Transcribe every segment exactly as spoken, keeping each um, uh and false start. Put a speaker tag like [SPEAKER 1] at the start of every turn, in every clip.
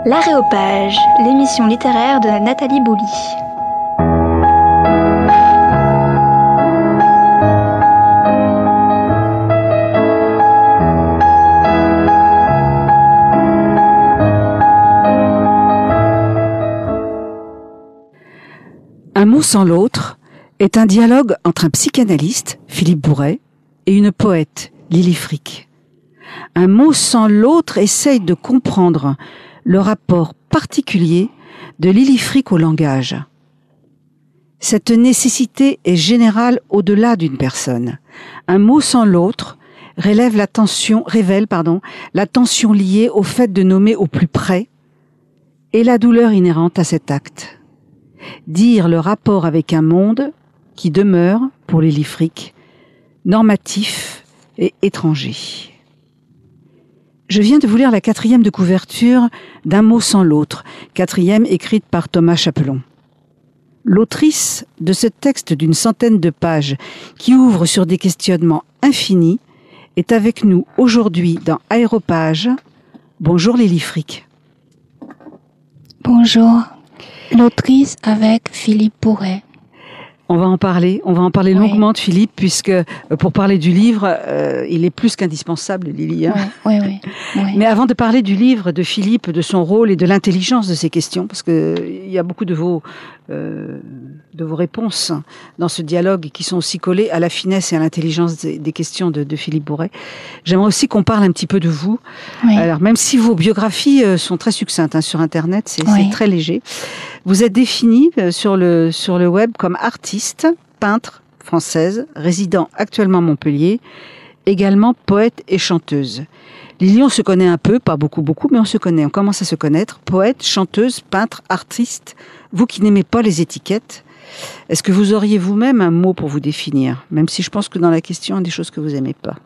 [SPEAKER 1] L'Aréopage, l'émission littéraire de Nathalie Bouli.
[SPEAKER 2] Un mot sans l'autre est un dialogue entre un psychanalyste, Philippe Bourret, et une poète, Lili Frick. Un mot sans l'autre essaye de comprendre le rapport particulier de Lili Frick au langage. Cette nécessité est générale au-delà d'une personne. Un mot sans l'autre relève la tension, révèle pardon, la tension liée au fait de nommer au plus près et la douleur inhérente à cet acte. Dire le rapport avec un monde qui demeure, pour Lili Frick, normatif et étranger. Je viens de vous lire la quatrième de couverture d'Un mot sans l'autre, quatrième écrite par Thomas Chapelon. L'autrice de ce texte d'une centaine de pages qui ouvre sur des questionnements infinis est avec nous aujourd'hui dans Aéropage. Bonjour Lili Frick.
[SPEAKER 3] Bonjour. L'autrice avec Philippe Bourret.
[SPEAKER 2] On va en parler, on va en parler
[SPEAKER 3] oui.
[SPEAKER 2] longuement de Philippe, puisque pour parler du livre, euh, il est plus qu'indispensable, Lili. Hein
[SPEAKER 3] oui, oui, oui, oui.
[SPEAKER 2] Mais avant de parler du livre, de Philippe, de son rôle et de l'intelligence de ses questions, parce que il y a beaucoup de vos euh, de vos réponses dans ce dialogue qui sont aussi collées à la finesse et à l'intelligence des, des questions de, de Philippe Bourret. J'aimerais aussi qu'on parle un petit peu de vous.
[SPEAKER 3] Oui.
[SPEAKER 2] Alors, même si vos biographies sont très succinctes hein, sur Internet, c'est,
[SPEAKER 3] oui.
[SPEAKER 2] c'est très léger. Vous êtes définie sur le sur le web comme artiste, peintre française, résidant actuellement à Montpellier, également poète et chanteuse. Lili, on se connaît un peu, pas beaucoup, beaucoup, mais on se connaît, on commence à se connaître. Poète, chanteuse, peintre, artiste, vous qui n'aimez pas les étiquettes, est-ce que vous auriez vous-même un mot pour vous définir? Même si je pense que dans la question, il y a des choses que vous n'aimez pas.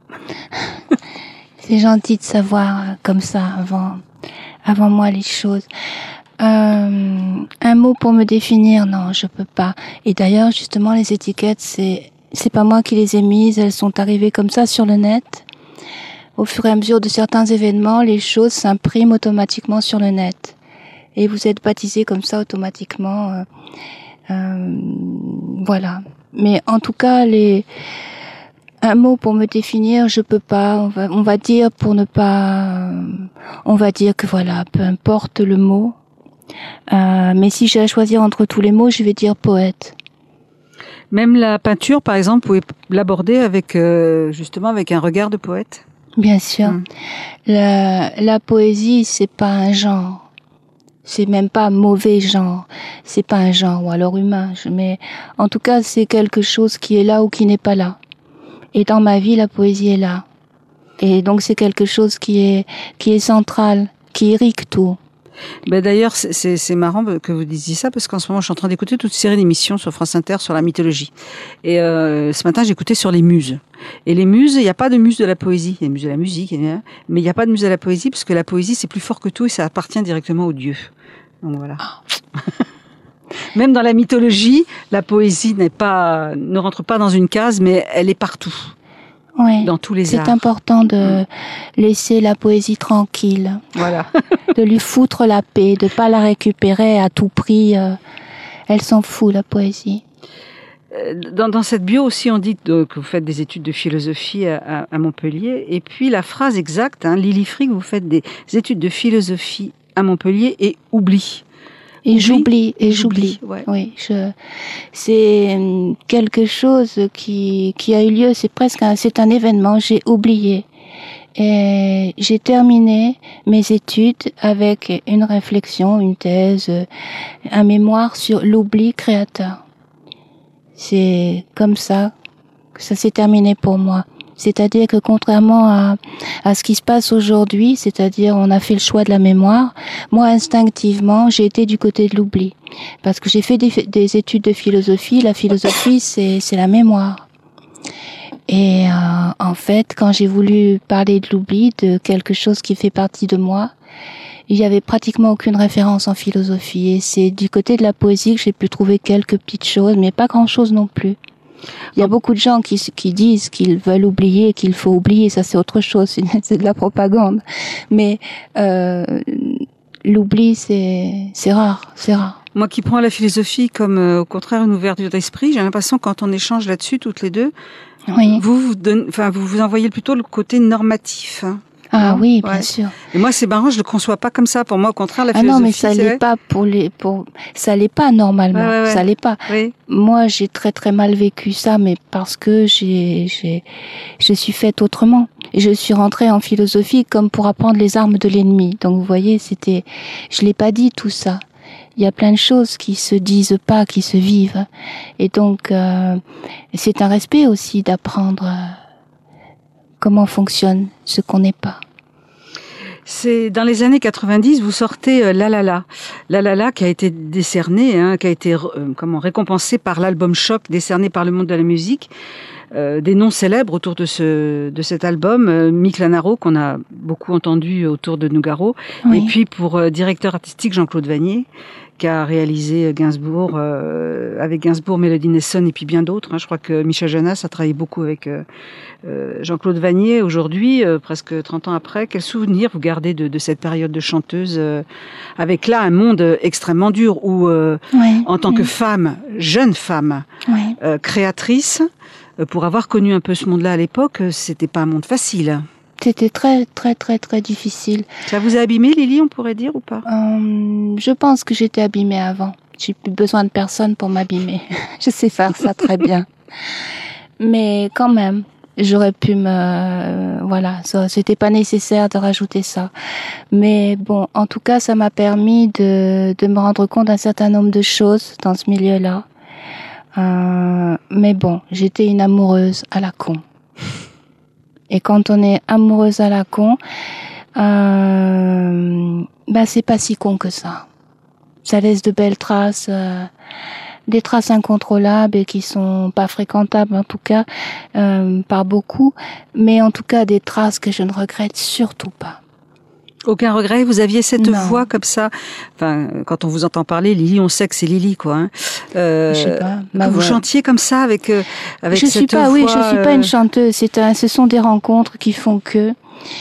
[SPEAKER 3] C'est gentil de savoir comme ça avant, avant moi les choses. Euh, un mot pour me définir, non, je peux pas. Et d'ailleurs, justement, les étiquettes, c'est c'est pas moi qui les ai mises, elles sont arrivées comme ça sur le net. Au fur et à mesure de certains événements, les choses s'impriment automatiquement sur le net. Et vous êtes baptisé comme ça automatiquement. Euh, euh, voilà. Mais en tout cas, les un mot pour me définir, je peux pas. On va on va dire pour ne pas. On va dire que voilà, peu importe le mot. Euh, mais si j'ai à choisir entre tous les mots, je vais dire poète.
[SPEAKER 2] Même la peinture, par exemple, vous pouvez l'aborder avec euh, justement avec un regard de poète.
[SPEAKER 3] Bien sûr.
[SPEAKER 2] Hum.
[SPEAKER 3] La, la poésie, c'est pas un genre. C'est même pas mauvais genre. C'est pas un genre, ou alors humain. Mais en tout cas, c'est quelque chose qui est là ou qui n'est pas là. Et dans ma vie, la poésie est là. Et donc, c'est quelque chose qui est qui est central, qui irrigue tout.
[SPEAKER 2] Ben d'ailleurs, c'est, c'est, c'est marrant que vous disiez ça, parce qu'en ce moment, je suis en train d'écouter toute une série d'émissions sur France Inter sur la mythologie. Et euh, ce matin, j'écoutais sur les muses. Et les muses, il n'y a pas de muse de la poésie. Il y a une muse de la musique, mais il n'y a pas de muse de la poésie, parce que la poésie, c'est plus fort que tout et ça appartient directement aux dieux. Donc voilà. Même dans la mythologie, la poésie n'est pas, ne rentre pas dans une case, mais elle est partout.
[SPEAKER 3] Oui,
[SPEAKER 2] dans tous les
[SPEAKER 3] c'est
[SPEAKER 2] arts.
[SPEAKER 3] important de laisser la poésie tranquille.
[SPEAKER 2] Voilà.
[SPEAKER 3] De lui foutre la paix, de pas la récupérer à tout prix. Elle s'en fout, la poésie.
[SPEAKER 2] Dans, dans cette bio aussi, on dit que vous faites des études de philosophie à, à Montpellier. Et puis la phrase exacte, hein, Lili Frick, vous faites des études de philosophie à Montpellier et oublie.
[SPEAKER 3] Et
[SPEAKER 2] oublie,
[SPEAKER 3] j'oublie, et j'oublie.
[SPEAKER 2] Ouais.
[SPEAKER 3] Oui, je, c'est quelque chose qui, qui a eu lieu, c'est presque un, c'est un événement, j'ai oublié. Et j'ai terminé mes études avec une réflexion, une thèse, un mémoire sur l'oubli créateur. C'est comme ça que ça s'est terminé pour moi. C'est-à-dire que contrairement à, à ce qui se passe aujourd'hui, c'est-à-dire on a fait le choix de la mémoire, moi instinctivement j'ai été du côté de l'oubli. Parce que j'ai fait des, des études de philosophie, la philosophie c'est, c'est la mémoire. Et euh, en fait, quand j'ai voulu parler de l'oubli, de quelque chose qui fait partie de moi, il y avait pratiquement aucune référence en philosophie. Et c'est du côté de la poésie que j'ai pu trouver quelques petites choses, mais pas grand-chose non plus. Il y a beaucoup de gens qui, qui disent qu'ils veulent oublier, qu'il faut oublier, ça c'est autre chose, c'est, c'est de la propagande. Mais euh, l'oubli, c'est, c'est rare, c'est rare.
[SPEAKER 2] Moi qui prends la philosophie comme, euh, au contraire, une ouverture d'esprit, j'ai l'impression, quand on échange là-dessus, toutes les deux,
[SPEAKER 3] Oui.
[SPEAKER 2] vous vous, donne, enfin, vous vous envoyez plutôt le côté normatif. Hein.
[SPEAKER 3] Ah
[SPEAKER 2] non
[SPEAKER 3] oui, bien
[SPEAKER 2] ouais.
[SPEAKER 3] sûr.
[SPEAKER 2] Et moi, c'est marrant, je le conçois pas comme ça. Pour moi, au contraire, la
[SPEAKER 3] ah
[SPEAKER 2] philosophie,
[SPEAKER 3] non, mais ça
[SPEAKER 2] c'est...
[SPEAKER 3] l'est pas pour les, pour, ça l'est pas normalement.
[SPEAKER 2] Ouais, ouais, ouais.
[SPEAKER 3] Ça l'est pas.
[SPEAKER 2] Oui.
[SPEAKER 3] Moi, j'ai très très mal vécu ça, mais parce que j'ai, j'ai, je suis faite autrement. Et je suis rentrée en philosophie comme pour apprendre les armes de l'ennemi. Donc, vous voyez, c'était, je l'ai pas dit tout ça. Il y a plein de choses qui se disent pas, qui se vivent. Et donc, euh, c'est un respect aussi d'apprendre euh, comment fonctionne ce qu'on n'est pas.
[SPEAKER 2] C'est dans les années quatre-vingt-dix, vous sortez euh, La La La. La La La qui a été décerné, hein, qui a été euh, comment récompensé par l'album Choc, décerné par le monde de la musique. Euh, des noms célèbres autour de ce de cet album, euh, Mick Lanaro qu'on a beaucoup entendu autour de Nougaro,
[SPEAKER 3] Oui.
[SPEAKER 2] et puis pour euh, directeur artistique Jean-Claude Vannier, qui a réalisé Gainsbourg euh, avec Gainsbourg, Melody Nelson et puis bien d'autres. Hein. Je crois que Michel Jonas a travaillé beaucoup avec euh, euh, Jean-Claude Vannier. Aujourd'hui, euh, presque trente ans après, quel souvenir vous gardez de, de cette période de chanteuse euh, avec là un monde extrêmement dur où, euh,
[SPEAKER 3] Oui.
[SPEAKER 2] en tant
[SPEAKER 3] oui.
[SPEAKER 2] que femme, jeune femme,
[SPEAKER 3] Oui.
[SPEAKER 2] euh, créatrice, euh, pour avoir connu un peu ce monde-là à l'époque, c'était pas un monde facile.
[SPEAKER 3] C'était très, très, très, très difficile.
[SPEAKER 2] Ça vous a abîmé, Lily, on pourrait dire, ou pas?
[SPEAKER 3] Euh, je pense que j'étais abîmée avant. J'ai plus besoin de personne pour m'abîmer. Je sais faire ça très bien. Mais quand même, j'aurais pu me... Euh, voilà, ça, c'était pas nécessaire de rajouter ça. Mais bon, en tout cas, ça m'a permis de, de me rendre compte d'un certain nombre de choses dans ce milieu-là. Euh, mais bon, j'étais une amoureuse à la con. Et quand on est amoureuse à la con, euh, bah c'est pas si con que ça. Ça laisse de belles traces, euh, des traces incontrôlables et qui sont pas fréquentables en tout cas euh, par beaucoup, mais en tout cas des traces que je ne regrette surtout pas.
[SPEAKER 2] Aucun regret, vous aviez cette
[SPEAKER 3] Non.
[SPEAKER 2] voix comme ça. Enfin, quand on vous entend parler, Lily, on sait que c'est Lily, quoi. Hein. Euh,
[SPEAKER 3] Je sais pas, ma
[SPEAKER 2] que vous
[SPEAKER 3] voix.
[SPEAKER 2] chantiez comme ça avec euh, avec
[SPEAKER 3] je
[SPEAKER 2] cette
[SPEAKER 3] suis pas,
[SPEAKER 2] voix.
[SPEAKER 3] oui, je suis pas
[SPEAKER 2] euh,
[SPEAKER 3] une chanteuse. C'est un, ce sont des rencontres qui font que,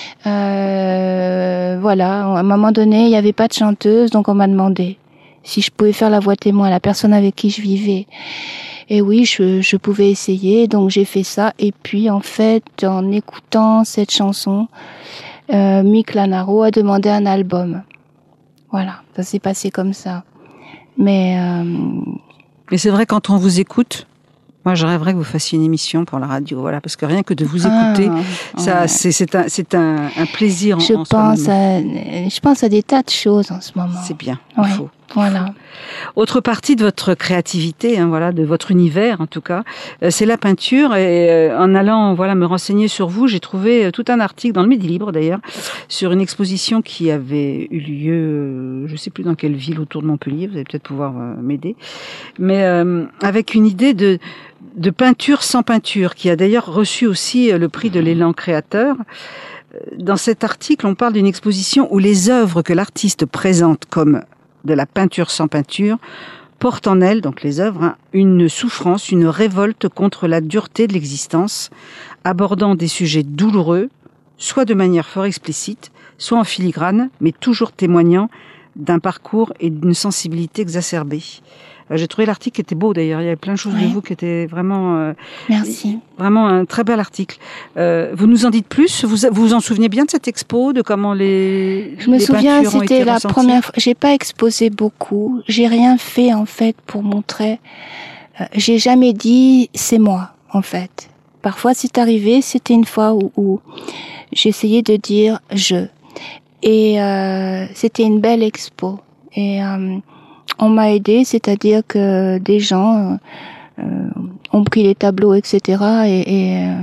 [SPEAKER 3] euh, voilà, à un moment donné, il n'y avait pas de chanteuse, donc on m'a demandé si je pouvais faire la voix témoin à la personne avec qui je vivais. Et oui, je, je pouvais essayer, donc j'ai fait ça. Et puis, en fait, en écoutant cette chanson, euh, Mick Lanaro a demandé un album. Voilà, ça s'est passé comme ça. Mais euh,
[SPEAKER 2] Mais c'est vrai, quand on vous écoute, moi, je rêverais que vous fassiez une émission pour la radio, voilà, parce que rien que de vous écouter,
[SPEAKER 3] ah,
[SPEAKER 2] ça,
[SPEAKER 3] ouais.
[SPEAKER 2] c'est, c'est un, c'est un, un plaisir. En,
[SPEAKER 3] je
[SPEAKER 2] en
[SPEAKER 3] pense
[SPEAKER 2] soi-même.
[SPEAKER 3] à, je pense à des tas de choses en ce moment.
[SPEAKER 2] C'est bien,
[SPEAKER 3] Ouais.
[SPEAKER 2] il faut.
[SPEAKER 3] Voilà.
[SPEAKER 2] Autre partie de votre créativité, hein, voilà, de votre univers en tout cas, euh, c'est la peinture. Et euh, en allant, voilà, me renseigner sur vous, j'ai trouvé euh, tout un article dans le Midi Libre d'ailleurs sur une exposition qui avait eu lieu, euh, je sais plus dans quelle ville autour de Montpellier. Vous allez peut-être pouvoir euh, m'aider, mais euh, avec une idée de de peinture sans peinture, qui a d'ailleurs reçu aussi euh, le prix de l'élan créateur. Dans cet article, on parle d'une exposition où les œuvres que l'artiste présente comme de la peinture sans peinture portent en elles, donc les œuvres, hein, une souffrance, une révolte contre la dureté de l'existence, abordant des sujets douloureux, soit de manière fort explicite, soit en filigrane, mais toujours témoignant d'un parcours et d'une sensibilité exacerbée. J'ai trouvé l'article qui était beau d'ailleurs, il y avait plein de choses
[SPEAKER 3] Oui.
[SPEAKER 2] de vous qui étaient vraiment... Euh,
[SPEAKER 3] Merci.
[SPEAKER 2] Vraiment un très bel article. Euh, vous nous en dites plus? Vous vous vous en souvenez bien de cette expo, de comment les
[SPEAKER 3] Je me
[SPEAKER 2] les
[SPEAKER 3] souviens,
[SPEAKER 2] peintures ont été
[SPEAKER 3] c'était la
[SPEAKER 2] ressenties?
[SPEAKER 3] première fois. J'ai pas exposé beaucoup. J'ai rien fait en fait pour montrer. Euh, j'ai jamais dit c'est moi en fait. Parfois c'est arrivé. C'était une fois où, où j'essayais de dire je. Et euh, c'était une belle expo. Et euh, on m'a aidé, c'est-à-dire que des gens euh, ont pris les tableaux, et cetera. Et, et euh,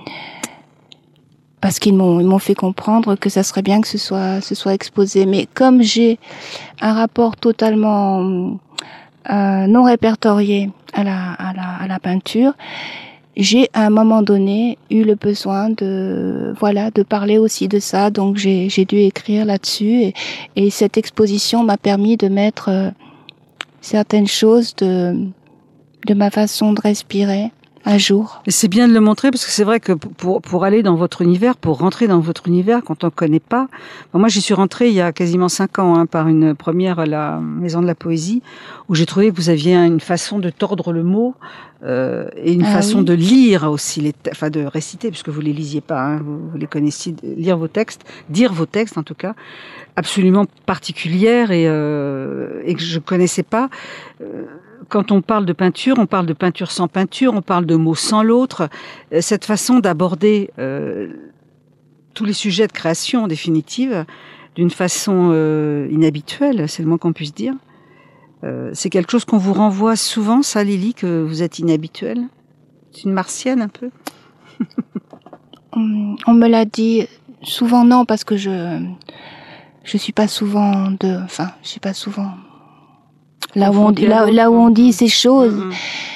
[SPEAKER 3] parce qu'ils m'ont ils m'ont fait comprendre que ça serait bien que ce soit ce soit exposé. Mais comme j'ai un rapport totalement euh, non répertorié à la à la à la peinture, j'ai à un moment donné eu le besoin de voilà de parler aussi de ça. Donc j'ai j'ai dû écrire là-dessus et, et cette exposition m'a permis de mettre euh, certaines choses de de ma façon de respirer un jour.
[SPEAKER 2] Et c'est bien de le montrer parce que c'est vrai que pour pour aller dans votre univers, pour rentrer dans votre univers quand on connaît pas. Bon, moi, j'y suis rentrée il y a quasiment cinq ans hein, par une première à la Maison de la Poésie où j'ai trouvé que vous aviez une façon de tordre le mot euh, et une ah, façon oui. de lire aussi les, enfin de réciter puisque vous les lisiez pas, hein, vous, vous les connaissiez, lire vos textes, dire vos textes en tout cas, absolument particulière et euh, et que je connaissais pas. Euh, Quand on parle de peinture, on parle de peinture sans peinture, on parle de mots sans l'autre. Cette façon d'aborder euh, tous les sujets de création, en définitive, d'une façon euh, inhabituelle, c'est le moins qu'on puisse dire. Euh, c'est quelque chose qu'on vous renvoie souvent, ça, Lily, que vous êtes inhabituelle. C'est une martienne, un peu.
[SPEAKER 3] on, on me l'a dit souvent, non, parce que je je suis pas souvent de, enfin, je suis pas souvent. Là où, on, là, là où on dit ces choses. Mmh.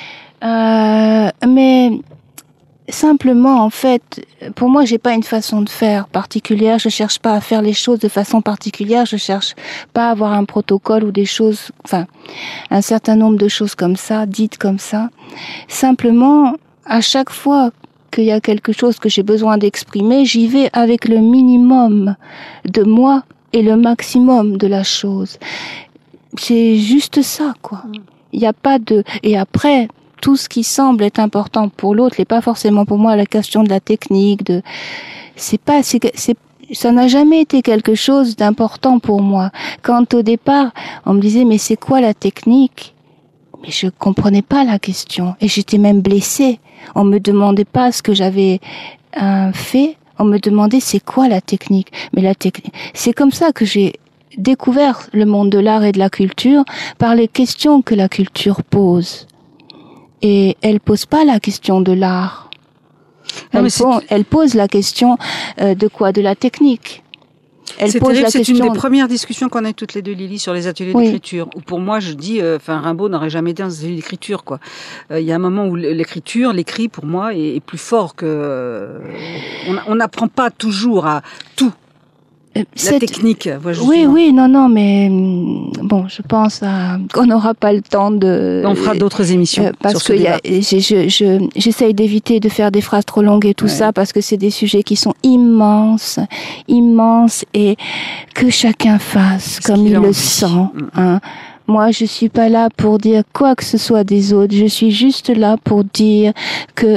[SPEAKER 3] Euh, mais simplement, en fait, pour moi, j'ai pas une façon de faire particulière. Je cherche pas à faire les choses de façon particulière. Je cherche pas à avoir un protocole ou des choses, enfin, un certain nombre de choses comme ça, dites comme ça. Simplement, à chaque fois qu'il y a quelque chose que j'ai besoin d'exprimer, j'y vais avec le minimum de moi et le maximum de la chose. C'est juste ça, quoi. Il n'y a pas de... Et après, tout ce qui semble être important pour l'autre n'est pas forcément pour moi la question de la technique, de... C'est pas... C'est, c'est... Ça n'a jamais été quelque chose d'important pour moi. Quand au départ, on me disait, mais c'est quoi la technique? Mais je comprenais pas la question. Et j'étais même blessée. On me demandait pas ce que j'avais euh, fait. On me demandait, c'est quoi la technique? Mais la technique... C'est comme ça que j'ai découvert le monde de l'art et de la culture par les questions que la culture pose. Et elle pose pas la question de l'art. Elle, pose, elle pose la question euh, de quoi? De la technique. Elle
[SPEAKER 2] c'est
[SPEAKER 3] pose
[SPEAKER 2] terrible,
[SPEAKER 3] la
[SPEAKER 2] c'est
[SPEAKER 3] question...
[SPEAKER 2] une des premières discussions qu'on a eues toutes les deux, Lily, sur les ateliers oui. d'écriture. Où pour moi, je dis, enfin, euh, Rimbaud n'aurait jamais été dans les ateliers d'écriture, quoi. Il euh, y a un moment où l'écriture, l'écrit, pour moi, est, est plus fort que. Euh, on n'apprend pas toujours à tout. La Cette... technique. Voilà,
[SPEAKER 3] oui, oui, non, non, mais bon, je pense à... qu'on n'aura pas le temps de.
[SPEAKER 2] On fera d'autres émissions. Euh,
[SPEAKER 3] parce
[SPEAKER 2] sur ce
[SPEAKER 3] que
[SPEAKER 2] débat.
[SPEAKER 3] Y a, je, je, je, j'essaye d'éviter de faire des phrases trop longues et tout ouais. ça, parce que c'est des sujets qui sont immenses, immenses, et que chacun fasse Ce comme il le sent. Mmh. Hein. Moi, je suis pas là pour dire quoi que ce soit des autres. Je suis juste là pour dire que,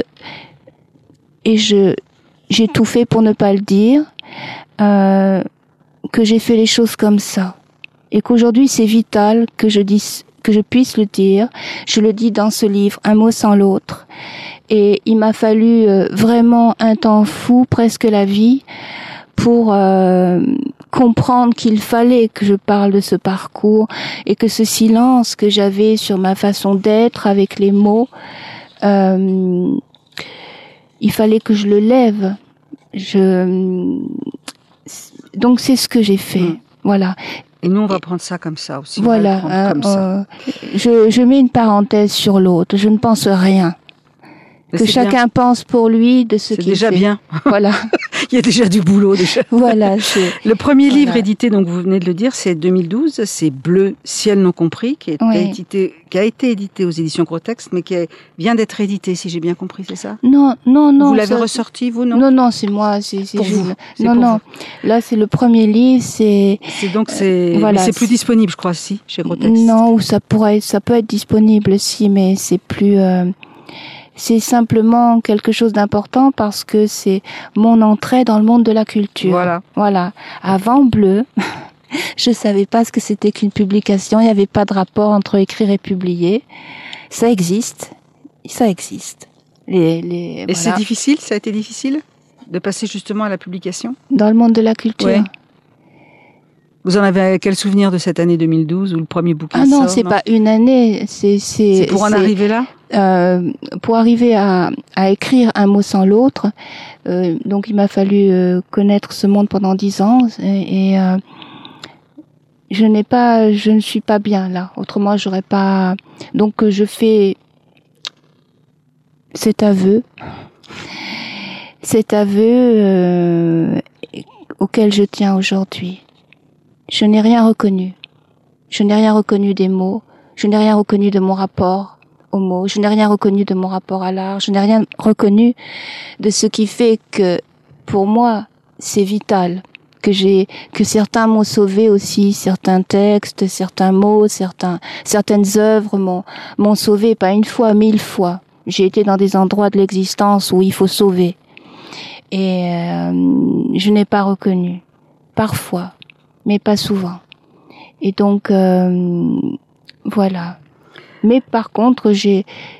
[SPEAKER 3] et je, j'ai tout fait pour ne pas le dire. Euh, que j'ai fait les choses comme ça et qu'aujourd'hui c'est vital que je dise, que je puisse le dire. Je le dis dans ce livre, un mot sans l'autre. Et il m'a fallu euh, vraiment un temps fou, presque la vie, pour euh, comprendre qu'il fallait que je parle de ce parcours et que ce silence que j'avais sur ma façon d'être avec les mots, euh, il fallait que je le lève. Je Donc c'est ce que j'ai fait, mmh. voilà.
[SPEAKER 2] Et nous on va prendre ça comme ça aussi.
[SPEAKER 3] Voilà,
[SPEAKER 2] on va
[SPEAKER 3] euh,
[SPEAKER 2] comme ça.
[SPEAKER 3] Euh, je, je mets une parenthèse sur l'autre. Je ne pense rien. Mais que chacun bien. pense pour lui de ce qu'il fait.
[SPEAKER 2] C'est déjà bien.
[SPEAKER 3] Voilà.
[SPEAKER 2] Il y a déjà du boulot déjà.
[SPEAKER 3] Voilà. C'est...
[SPEAKER 2] Le premier
[SPEAKER 3] voilà.
[SPEAKER 2] livre édité, donc vous venez de le dire, c'est deux mille douze. C'est Bleu, ciel non compris, qui, est, oui. qui, a édité, qui a été édité aux éditions Gros Texte, mais qui a, vient d'être édité, si j'ai bien compris, c'est ça?
[SPEAKER 3] Non, non, non.
[SPEAKER 2] Vous l'avez
[SPEAKER 3] ça,
[SPEAKER 2] ressorti, vous, non?
[SPEAKER 3] Non, non, c'est moi. C'est, c'est
[SPEAKER 2] pour
[SPEAKER 3] je...
[SPEAKER 2] vous. C'est
[SPEAKER 3] non,
[SPEAKER 2] pour
[SPEAKER 3] non.
[SPEAKER 2] Vous.
[SPEAKER 3] Là, c'est le premier livre. C'est.
[SPEAKER 2] C'est donc c'est.
[SPEAKER 3] Euh, voilà,
[SPEAKER 2] mais c'est plus
[SPEAKER 3] c'est...
[SPEAKER 2] disponible, je crois, si, chez Gros Texte.
[SPEAKER 3] Non, ou ça pourrait, ça peut être disponible, si, mais c'est plus. Euh... C'est simplement quelque chose d'important parce que c'est mon entrée dans le monde de la culture.
[SPEAKER 2] Voilà.
[SPEAKER 3] Voilà. Avant Bleu, je savais pas ce que c'était qu'une publication. Il n'y avait pas de rapport entre écrire et publier. Ça existe. Ça existe. Les, les,
[SPEAKER 2] et
[SPEAKER 3] voilà.
[SPEAKER 2] c'est difficile? Ça a été difficile de passer justement à la publication?
[SPEAKER 3] Dans le monde de la culture.
[SPEAKER 2] Ouais. Vous en avez quel souvenir de cette année deux mille douze où le premier bouquin
[SPEAKER 3] ah non,
[SPEAKER 2] sort?
[SPEAKER 3] C'est
[SPEAKER 2] non,
[SPEAKER 3] pas une année. C'est, c'est,
[SPEAKER 2] c'est pour en
[SPEAKER 3] c'est,
[SPEAKER 2] arriver là?
[SPEAKER 3] Euh, pour arriver à, à écrire un mot sans l'autre, euh, donc il m'a fallu euh, connaître ce monde pendant dix ans et, et euh, je n'ai pas, je ne suis pas bien là. Autrement, j'aurais pas. Donc je fais cet aveu, cet aveu euh, auquel je tiens aujourd'hui. Je n'ai rien reconnu. Je n'ai rien reconnu des mots. Je n'ai rien reconnu de mon rapport aux mots. Je n'ai rien reconnu de mon rapport à l'art. Je n'ai rien reconnu de ce qui fait que, pour moi, c'est vital. Que j'ai, que certains m'ont sauvé aussi, certains textes, certains mots, certains, certaines œuvres m'ont, m'ont sauvé, pas une fois, mille fois. J'ai été dans des endroits de l'existence où il faut sauver. Et euh, je n'ai pas reconnu. Parfois, mais pas souvent. Et donc, euh, voilà. Mais par contre, j'ai...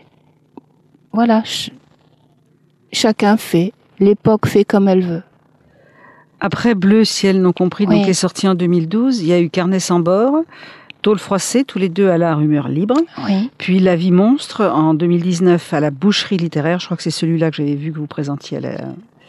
[SPEAKER 3] Voilà, ch- chacun fait. L'époque fait comme elle veut.
[SPEAKER 2] Après Bleu, ciel non compris,
[SPEAKER 3] Oui.
[SPEAKER 2] donc est sorti en deux mille douze, il y a eu Carnet sans bord, Tôle froissée, tous les deux à la Rumeur libre.
[SPEAKER 3] Oui.
[SPEAKER 2] Puis La vie monstre en deux mille dix-neuf à la Boucherie littéraire. Je crois que c'est celui-là que j'avais vu que vous présentiez à la,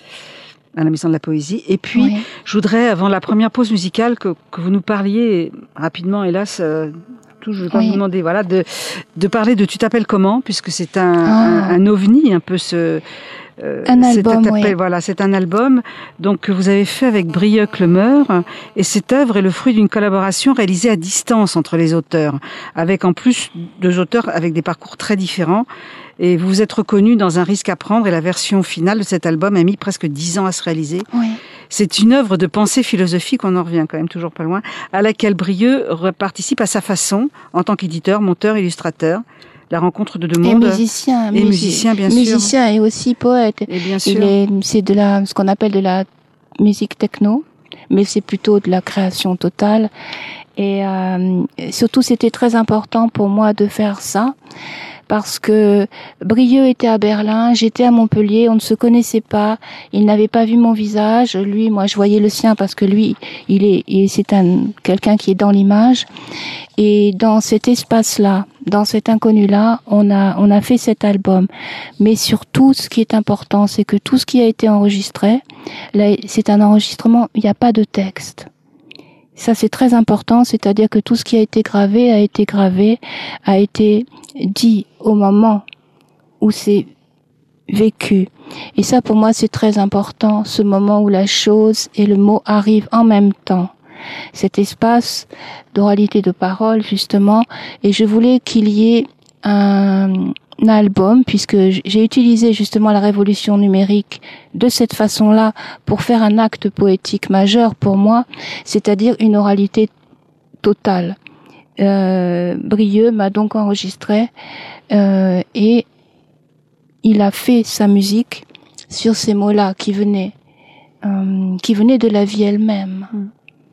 [SPEAKER 2] à la Maison de la Poésie. Et puis,
[SPEAKER 3] Oui.
[SPEAKER 2] je voudrais, avant la première pause musicale, que, que vous nous parliez rapidement, hélas, euh, tout, je vais pas
[SPEAKER 3] Oui.
[SPEAKER 2] vous demander, voilà, de, de parler de Tu t'appelles comment, puisque c'est un,
[SPEAKER 3] Ah.
[SPEAKER 2] un, un ovni, un peu ce... Euh,
[SPEAKER 3] Un
[SPEAKER 2] cet
[SPEAKER 3] album,
[SPEAKER 2] appel,
[SPEAKER 3] oui.
[SPEAKER 2] Voilà, c'est un album donc que vous avez fait avec Brieuc Lemeur, et cette œuvre est le fruit d'une collaboration réalisée à distance entre les auteurs, avec en plus deux auteurs avec des parcours très différents. Et vous vous êtes reconnus dans Un risque à prendre, et la version finale de cet album a mis presque dix ans à se réaliser.
[SPEAKER 3] Oui.
[SPEAKER 2] C'est une œuvre de pensée philosophique, on en revient quand même toujours pas loin, à laquelle Brieuc participe à sa façon en tant qu'éditeur, monteur, illustrateur. La rencontre de deux
[SPEAKER 3] Et
[SPEAKER 2] mondes.
[SPEAKER 3] musicien.
[SPEAKER 2] Et musicien, bien sûr.
[SPEAKER 3] Musicien et aussi poète.
[SPEAKER 2] Et bien sûr.
[SPEAKER 3] Il est, c'est de la, ce qu'on appelle de la musique techno, mais c'est plutôt de la création totale. Et euh, surtout, c'était très important pour moi de faire ça, parce que Brieuc était à Berlin, j'étais à Montpellier, on ne se connaissait pas, il n'avait pas vu mon visage, lui, moi je voyais le sien parce que lui, il est, il, c'est un quelqu'un qui est dans l'image, et dans cet espace-là, dans cet inconnu-là, on a on a fait cet album. Mais surtout, ce qui est important, c'est que tout ce qui a été enregistré, là, c'est un enregistrement, il n'y a pas de texte. Ça, c'est très important, c'est-à-dire que tout ce qui a été gravé a été gravé, a été dit au moment où c'est vécu. Et ça, pour moi, c'est très important, ce moment où la chose et le mot arrivent en même temps. Cet espace d'oralité de parole, justement, et je voulais qu'il y ait un, un album, puisque j'ai utilisé justement la révolution numérique de cette façon-là pour faire un acte poétique majeur pour moi, c'est-à-dire une oralité totale. Euh, Brieuc m'a donc enregistré euh, et il a fait sa musique sur ces mots-là qui venaient, euh, qui venaient de la vie elle-même. Mm.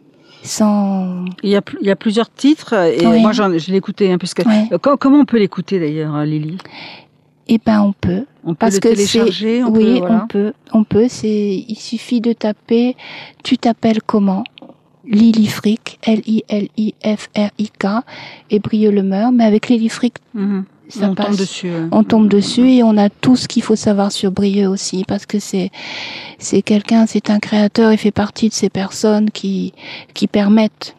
[SPEAKER 3] Sans...
[SPEAKER 2] Il y a, il y a plusieurs titres, et
[SPEAKER 3] oui.
[SPEAKER 2] moi j'en, je l'ai écouté, hein, puisque
[SPEAKER 3] oui.
[SPEAKER 2] comment, comment on peut l'écouter d'ailleurs, Lily?
[SPEAKER 3] Eh ben on peut.
[SPEAKER 2] On peut
[SPEAKER 3] parce
[SPEAKER 2] le
[SPEAKER 3] que
[SPEAKER 2] télécharger.
[SPEAKER 3] On
[SPEAKER 2] oui,
[SPEAKER 3] peut,
[SPEAKER 2] voilà.
[SPEAKER 3] on peut. On peut. C'est, il suffit de taper. Tu t'appelles comment? Lily Frick, L I L I F R I K, et Brieuc Lemeur. Mais avec Lily Frick,
[SPEAKER 2] mm-hmm.
[SPEAKER 3] ça
[SPEAKER 2] on
[SPEAKER 3] passe.
[SPEAKER 2] tombe dessus. Ouais.
[SPEAKER 3] On tombe dessus et on a tout ce qu'il faut savoir sur Brieuc aussi, parce que c'est c'est quelqu'un, c'est un créateur. Il fait partie de ces personnes qui qui permettent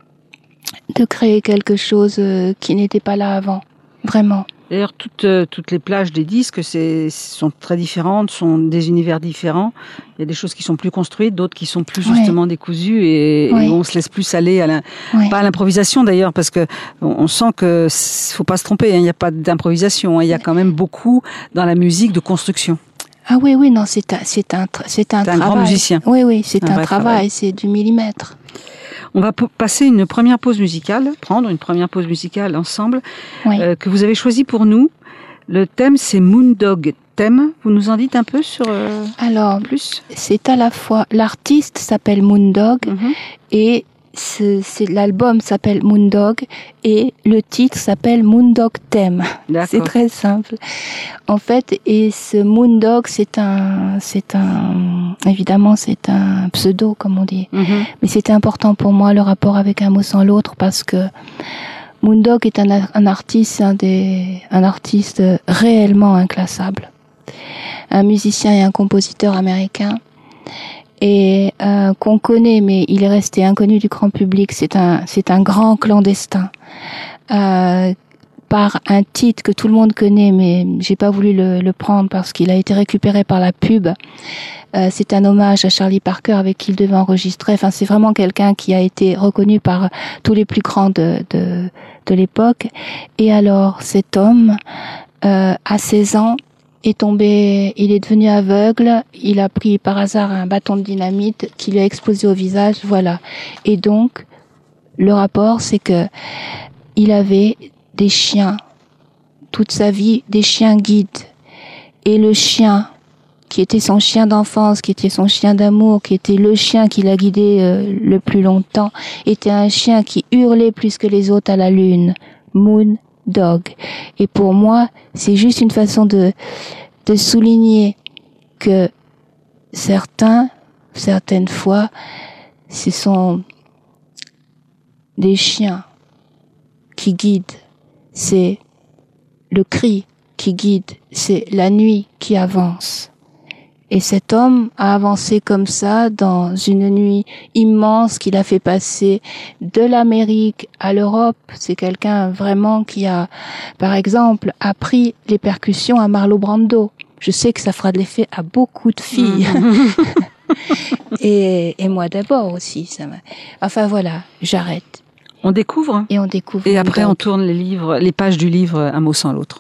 [SPEAKER 3] de créer quelque chose qui n'était pas là avant, vraiment.
[SPEAKER 2] D'ailleurs, toutes, euh, toutes les plages des disques c'est, sont très différentes, sont des univers différents. Il y a des choses qui sont plus construites, d'autres qui sont plus justement ouais. décousues, et, ouais. et on se laisse plus aller à la, ouais. pas à l'improvisation d'ailleurs, parce que on, on sent que faut pas se tromper, hein, il n'y a pas d'improvisation, hein, il y a quand même beaucoup dans la musique de construction.
[SPEAKER 3] Ah oui, oui, non, c'est un, c'est un, c'est un,
[SPEAKER 2] c'est
[SPEAKER 3] travail.
[SPEAKER 2] un grand musicien.
[SPEAKER 3] Oui, oui, c'est un,
[SPEAKER 2] un
[SPEAKER 3] travail,
[SPEAKER 2] travail,
[SPEAKER 3] c'est du millimètre.
[SPEAKER 2] On va p- passer une première pause musicale, prendre une première pause musicale ensemble,
[SPEAKER 3] oui.
[SPEAKER 2] euh, que vous avez choisi pour nous. Le thème, c'est Moondog Theme. Vous nous en dites un peu sur euh,
[SPEAKER 3] Alors,
[SPEAKER 2] plus?
[SPEAKER 3] C'est à la fois, l'artiste s'appelle Moondog, mm-hmm. et c'est, c'est, l'album s'appelle Moondog, et le titre s'appelle Moondog Theme.
[SPEAKER 2] D'accord.
[SPEAKER 3] C'est très simple. En fait, et ce Moondog, c'est un, c'est un, évidemment, c'est un pseudo, comme on dit.
[SPEAKER 2] Mm-hmm.
[SPEAKER 3] Mais c'était important pour moi, le rapport avec un mot sans l'autre, parce que Moondog est un, un artiste, un des, un artiste réellement inclassable. Un musicien et un compositeur américain. Et euh, qu'on connaît, mais il est resté inconnu du grand public. C'est un, c'est un grand clandestin, euh, par un titre que tout le monde connaît, mais j'ai pas voulu le, le prendre parce qu'il a été récupéré par la pub. Euh, c'est un hommage à Charlie Parker avec qui il devait enregistrer. Enfin, c'est vraiment quelqu'un qui a été reconnu par tous les plus grands de, de, de l'époque. Et alors, cet homme euh, à seize ans, est tombé, il est devenu aveugle, il a pris par hasard un bâton de dynamite qui lui a explosé au visage, voilà. Et donc, le rapport, c'est que il avait des chiens, toute sa vie, des chiens guides. Et le chien, qui était son chien d'enfance, qui était son chien d'amour, qui était le chien qui l'a guidé euh, le plus longtemps, était un chien qui hurlait plus que les autres à la lune. Moon Dog. Et pour moi, c'est juste une façon de, de souligner que certains, certaines fois, ce sont des chiens qui guident. C'est le cri qui guide. C'est la nuit qui avance. Et cet homme a avancé comme ça dans une nuit immense qu'il a fait passer de l'Amérique à l'Europe. C'est quelqu'un vraiment qui a, par exemple, appris les percussions à Marlon Brando. Je sais que ça fera de l'effet à beaucoup de filles. et, et moi d'abord aussi. Ça m'a... Enfin voilà, j'arrête.
[SPEAKER 2] On découvre.
[SPEAKER 3] Et on découvre.
[SPEAKER 2] Et après, on tourne les livres, les pages du livre Un mot sans l'autre.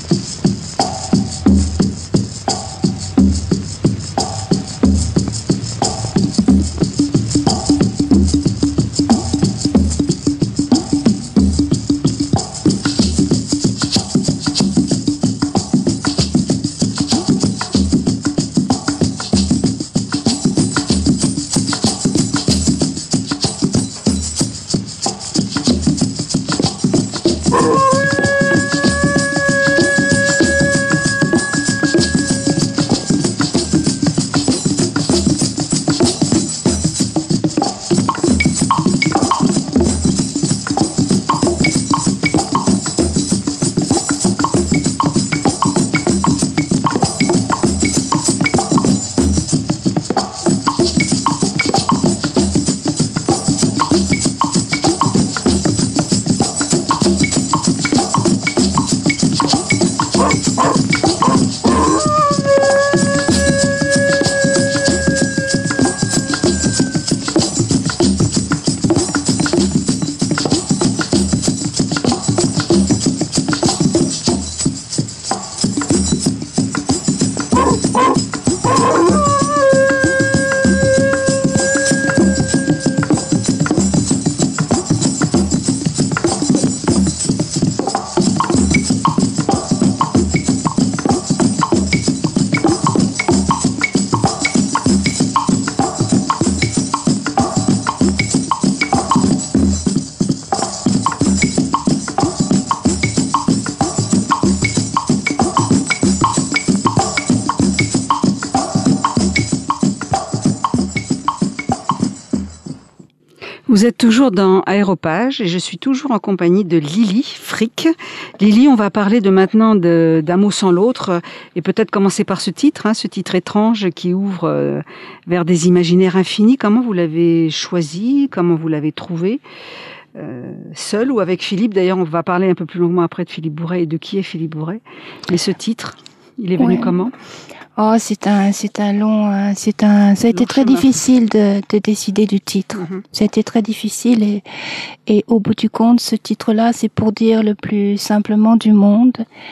[SPEAKER 2] Vous êtes toujours dans Aéropage et je suis toujours en compagnie de Lily Frick. Lily, on va parler de maintenant de, d'un mot sans l'autre et peut-être commencer par ce titre, hein, ce titre étrange qui ouvre euh, vers des imaginaires infinis. Comment vous l'avez choisi? Comment vous l'avez trouvé? Euh, seul ou avec Philippe? D'ailleurs, on va parler un peu plus longuement après de Philippe Bourret et de qui est Philippe Bourret. Mais ce titre, il est venu ouais. comment?
[SPEAKER 3] Oh, c'est un, c'est un long, c'est un, ça a été très difficile de, de décider du titre. Mm-hmm. Ça a été très difficile et, et au bout du compte, ce titre-là, c'est pour dire le plus simplement du monde,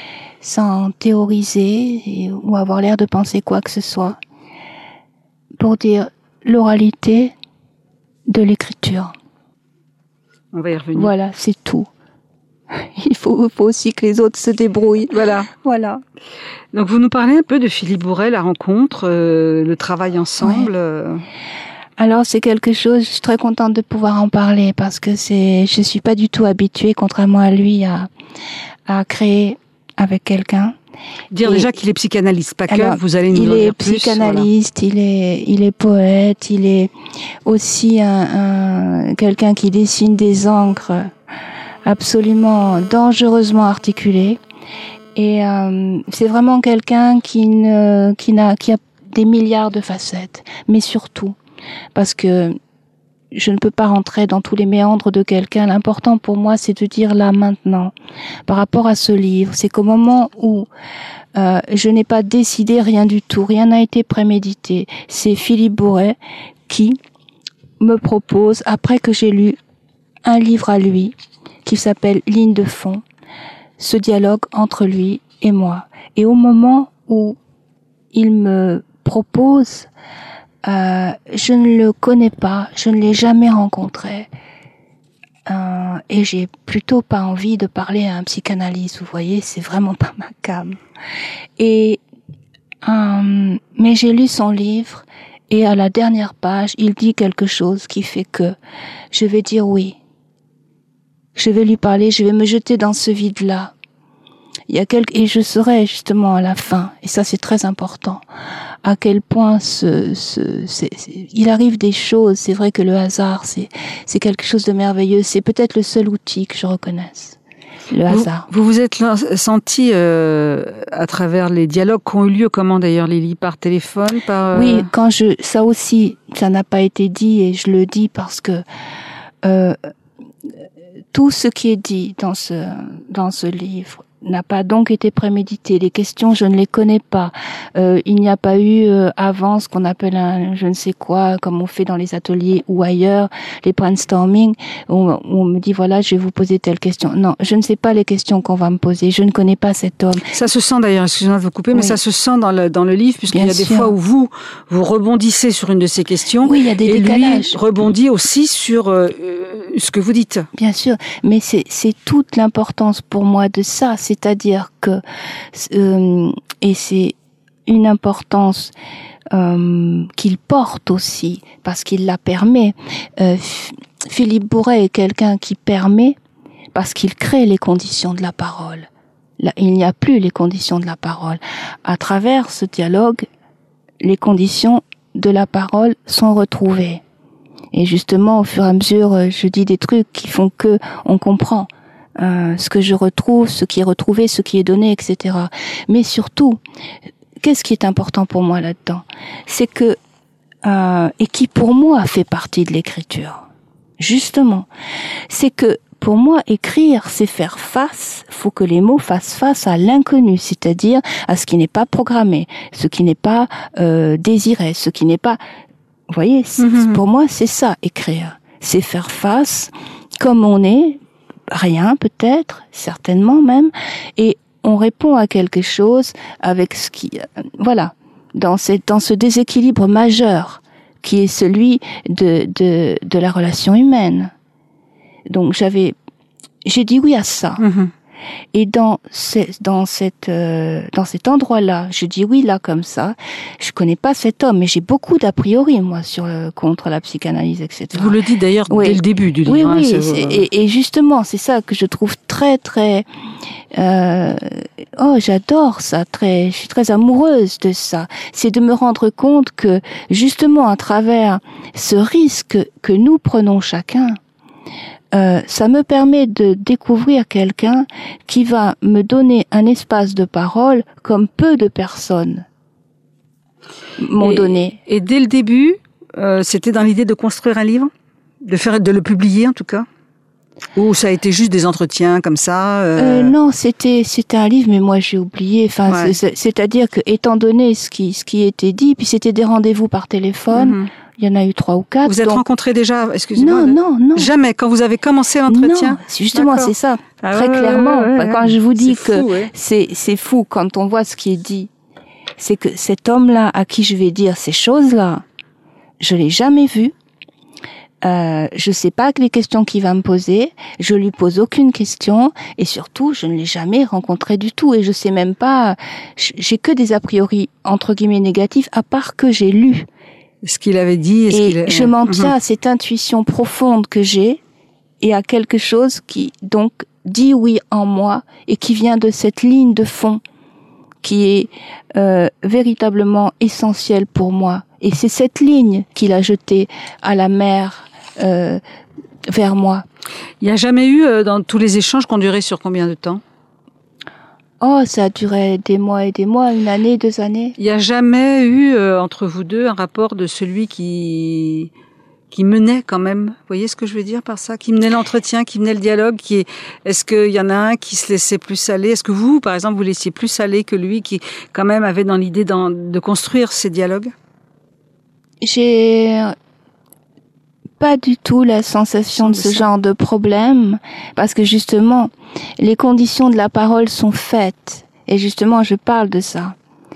[SPEAKER 3] sans théoriser et, ou avoir l'air de penser quoi que ce soit. Pour dire l'oralité de l'écriture.
[SPEAKER 2] On va y revenir.
[SPEAKER 3] Voilà, c'est tout. Il faut, faut aussi que les autres se débrouillent.
[SPEAKER 2] Voilà.
[SPEAKER 3] Voilà.
[SPEAKER 2] Donc, vous nous parlez un peu de Philippe Bourret, la rencontre, euh, le travail ensemble. Ouais. Euh...
[SPEAKER 3] Alors, c'est quelque chose, je suis très contente de pouvoir en parler parce que c'est, je suis pas du tout habituée, contrairement à lui, à, à créer avec quelqu'un.
[SPEAKER 2] Dire et déjà qu'il est psychanalyste, pas alors, que, vous allez nous
[SPEAKER 3] en
[SPEAKER 2] dire plus.
[SPEAKER 3] Il est psychanalyste, voilà. il est, il est poète, il est aussi un, un, quelqu'un qui dessine des encres absolument dangereusement articulées. Et euh, c'est vraiment quelqu'un qui ne, qui n'a, qui a des milliards de facettes, mais surtout parce que je ne peux pas rentrer dans tous les méandres de quelqu'un. L'important pour moi, c'est de dire là maintenant, par rapport à ce livre, c'est qu'au moment où euh, je n'ai pas décidé rien du tout, rien n'a été prémédité. C'est Philippe Bourret qui me propose, après que j'ai lu un livre à lui, qui s'appelle Ligne de fond, ce dialogue entre lui et moi. Et au moment où il me propose, euh, je ne le connais pas, je ne l'ai jamais rencontré. Euh, et j'ai plutôt pas envie de parler à un psychanalyste, vous voyez, c'est vraiment pas ma came. Et euh, mais j'ai lu son livre et à la dernière page, il dit quelque chose qui fait que je vais dire oui. Je vais lui parler, je vais me jeter dans ce vide-là. Il y a quelque, et je saurai justement à la fin, et ça c'est très important, à quel point ce, ce, c'est, c'est, il arrive des choses. C'est vrai que le hasard, c'est, c'est quelque chose de merveilleux. C'est peut-être le seul outil que je reconnaisse. Le
[SPEAKER 2] vous,
[SPEAKER 3] hasard.
[SPEAKER 2] Vous vous êtes senti euh, à travers les dialogues qui ont eu lieu, comment d'ailleurs, Lily, par téléphone, par. Euh...
[SPEAKER 3] Oui, quand je, ça aussi, ça n'a pas été dit et je le dis parce que euh, tout ce qui est dit dans ce dans ce livre n'a pas donc été prémédité. Les questions, je ne les connais pas. Euh, il n'y a pas eu euh, avant ce qu'on appelle un je ne sais quoi, comme on fait dans les ateliers ou ailleurs, les brainstorming, où on, où on me dit voilà, je vais vous poser telle question. Non, je ne sais pas les questions qu'on va me poser. Je ne connais pas cet homme.
[SPEAKER 2] Ça se sent d'ailleurs, excusez-moi de vous couper, oui. mais ça se sent dans le dans le livre, puisqu'il Bien y a sûr. des fois où vous vous rebondissez sur une de ces questions.
[SPEAKER 3] Oui, il y a des
[SPEAKER 2] et
[SPEAKER 3] décalages.
[SPEAKER 2] Lui rebondit aussi sur euh, ce que vous dites.
[SPEAKER 3] Bien sûr, mais c'est c'est toute l'importance pour moi de ça. C'est-à-dire que, euh, et c'est une importance euh, qu'il porte aussi, parce qu'il la permet. Euh, Philippe Bourret est quelqu'un qui permet, parce qu'il crée les conditions de la parole. Là, il n'y a plus les conditions de la parole. À travers ce dialogue, les conditions de la parole sont retrouvées. Et justement, au fur et à mesure, je dis des trucs qui font que on comprend. Euh, ce que je retrouve, ce qui est retrouvé, ce qui est donné, et cetera. Mais surtout, qu'est-ce qui est important pour moi là-dedans? C'est que, euh, et qui pour moi fait partie de l'écriture, justement, c'est que pour moi, écrire, c'est faire face, faut que les mots fassent face à l'inconnu, c'est-à-dire à ce qui n'est pas programmé, ce qui n'est pas euh, désiré, ce qui n'est pas... Vous voyez, mm-hmm. pour moi, c'est ça, écrire. C'est faire face comme on est, rien peut-être, certainement même, et on répond à quelque chose avec ce qui, voilà, dans cette, dans ce déséquilibre majeur qui est celui de de de la relation humaine. Donc j'avais, j'ai dit oui à ça. Mm-hmm. Et dans ce, dans cette euh, dans cet endroit-là, je dis oui là comme ça. Je connais pas cet homme, mais j'ai beaucoup d'a priori moi sur euh, contre la psychanalyse, et cetera.
[SPEAKER 2] Vous le dites d'ailleurs oui. dès le début du livre.
[SPEAKER 3] Oui, oui.
[SPEAKER 2] Hein,
[SPEAKER 3] c'est, et, et justement, c'est ça que je trouve très très. Euh, oh, j'adore ça. Très, je suis très amoureuse de ça. C'est de me rendre compte que justement à travers ce risque que nous prenons chacun. Euh, ça me permet de découvrir quelqu'un qui va me donner un espace de parole comme peu de personnes m'ont
[SPEAKER 2] et,
[SPEAKER 3] donné.
[SPEAKER 2] Et dès le début, euh, c'était dans l'idée de construire un livre, de faire, de le publier en tout cas, ou ça a été juste des entretiens comme ça. Euh...
[SPEAKER 3] Euh, non, c'était c'était un livre, mais moi j'ai oublié. Enfin, ouais. c'est, c'est-à-dire que étant donné ce qui ce qui était dit, puis c'était des rendez-vous par téléphone. Mm-hmm. Il y en a eu trois ou quatre.
[SPEAKER 2] Vous êtes
[SPEAKER 3] donc...
[SPEAKER 2] rencontrés déjà, excusez-moi.
[SPEAKER 3] Non, non, non.
[SPEAKER 2] Jamais, quand vous avez commencé l'entretien?
[SPEAKER 3] Non, justement, D'accord. c'est ça. Ah, très ouais, clairement. Ouais, ouais, quand je vous dis c'est que fou, ouais. c'est, c'est fou quand on voit ce qui est dit. C'est que cet homme-là, à qui je vais dire ces choses-là, je l'ai jamais vu. Euh, je sais pas les questions qu'il va me poser. Je lui pose aucune question. Et surtout, je ne l'ai jamais rencontré du tout. Et je sais même pas, j'ai que des a priori, entre guillemets, négatifs, à part que j'ai lu.
[SPEAKER 2] Ce qu'il avait dit.
[SPEAKER 3] Et
[SPEAKER 2] ce qu'il...
[SPEAKER 3] je m'en tiens mmh. à cette intuition profonde que j'ai et à quelque chose qui, donc, dit oui en moi et qui vient de cette ligne de fond qui est euh, véritablement essentielle pour moi. Et c'est cette ligne qu'il a jetée à la mer euh, vers moi.
[SPEAKER 2] Il n'y a jamais eu, euh, dans tous les échanges, qu'on durait sur combien de temps ?
[SPEAKER 3] Oh, ça a duré des mois et des mois, une année, deux années.
[SPEAKER 2] Il n'y a jamais eu euh, entre vous deux un rapport de celui qui qui menait quand même. Vous voyez ce que je veux dire par ça ? Qui menait l'entretien, qui menait le dialogue. Qui est... Est-ce qu'il y en a un qui se laissait plus aller ? Est-ce que vous, par exemple, vous laissiez plus aller que lui, qui quand même avait dans l'idée d'en... de construire ces dialogues ?
[SPEAKER 3] J'ai pas du tout la sensation de ce genre de problème, parce que justement, les conditions de la parole sont faites. Et justement, je parle de ça.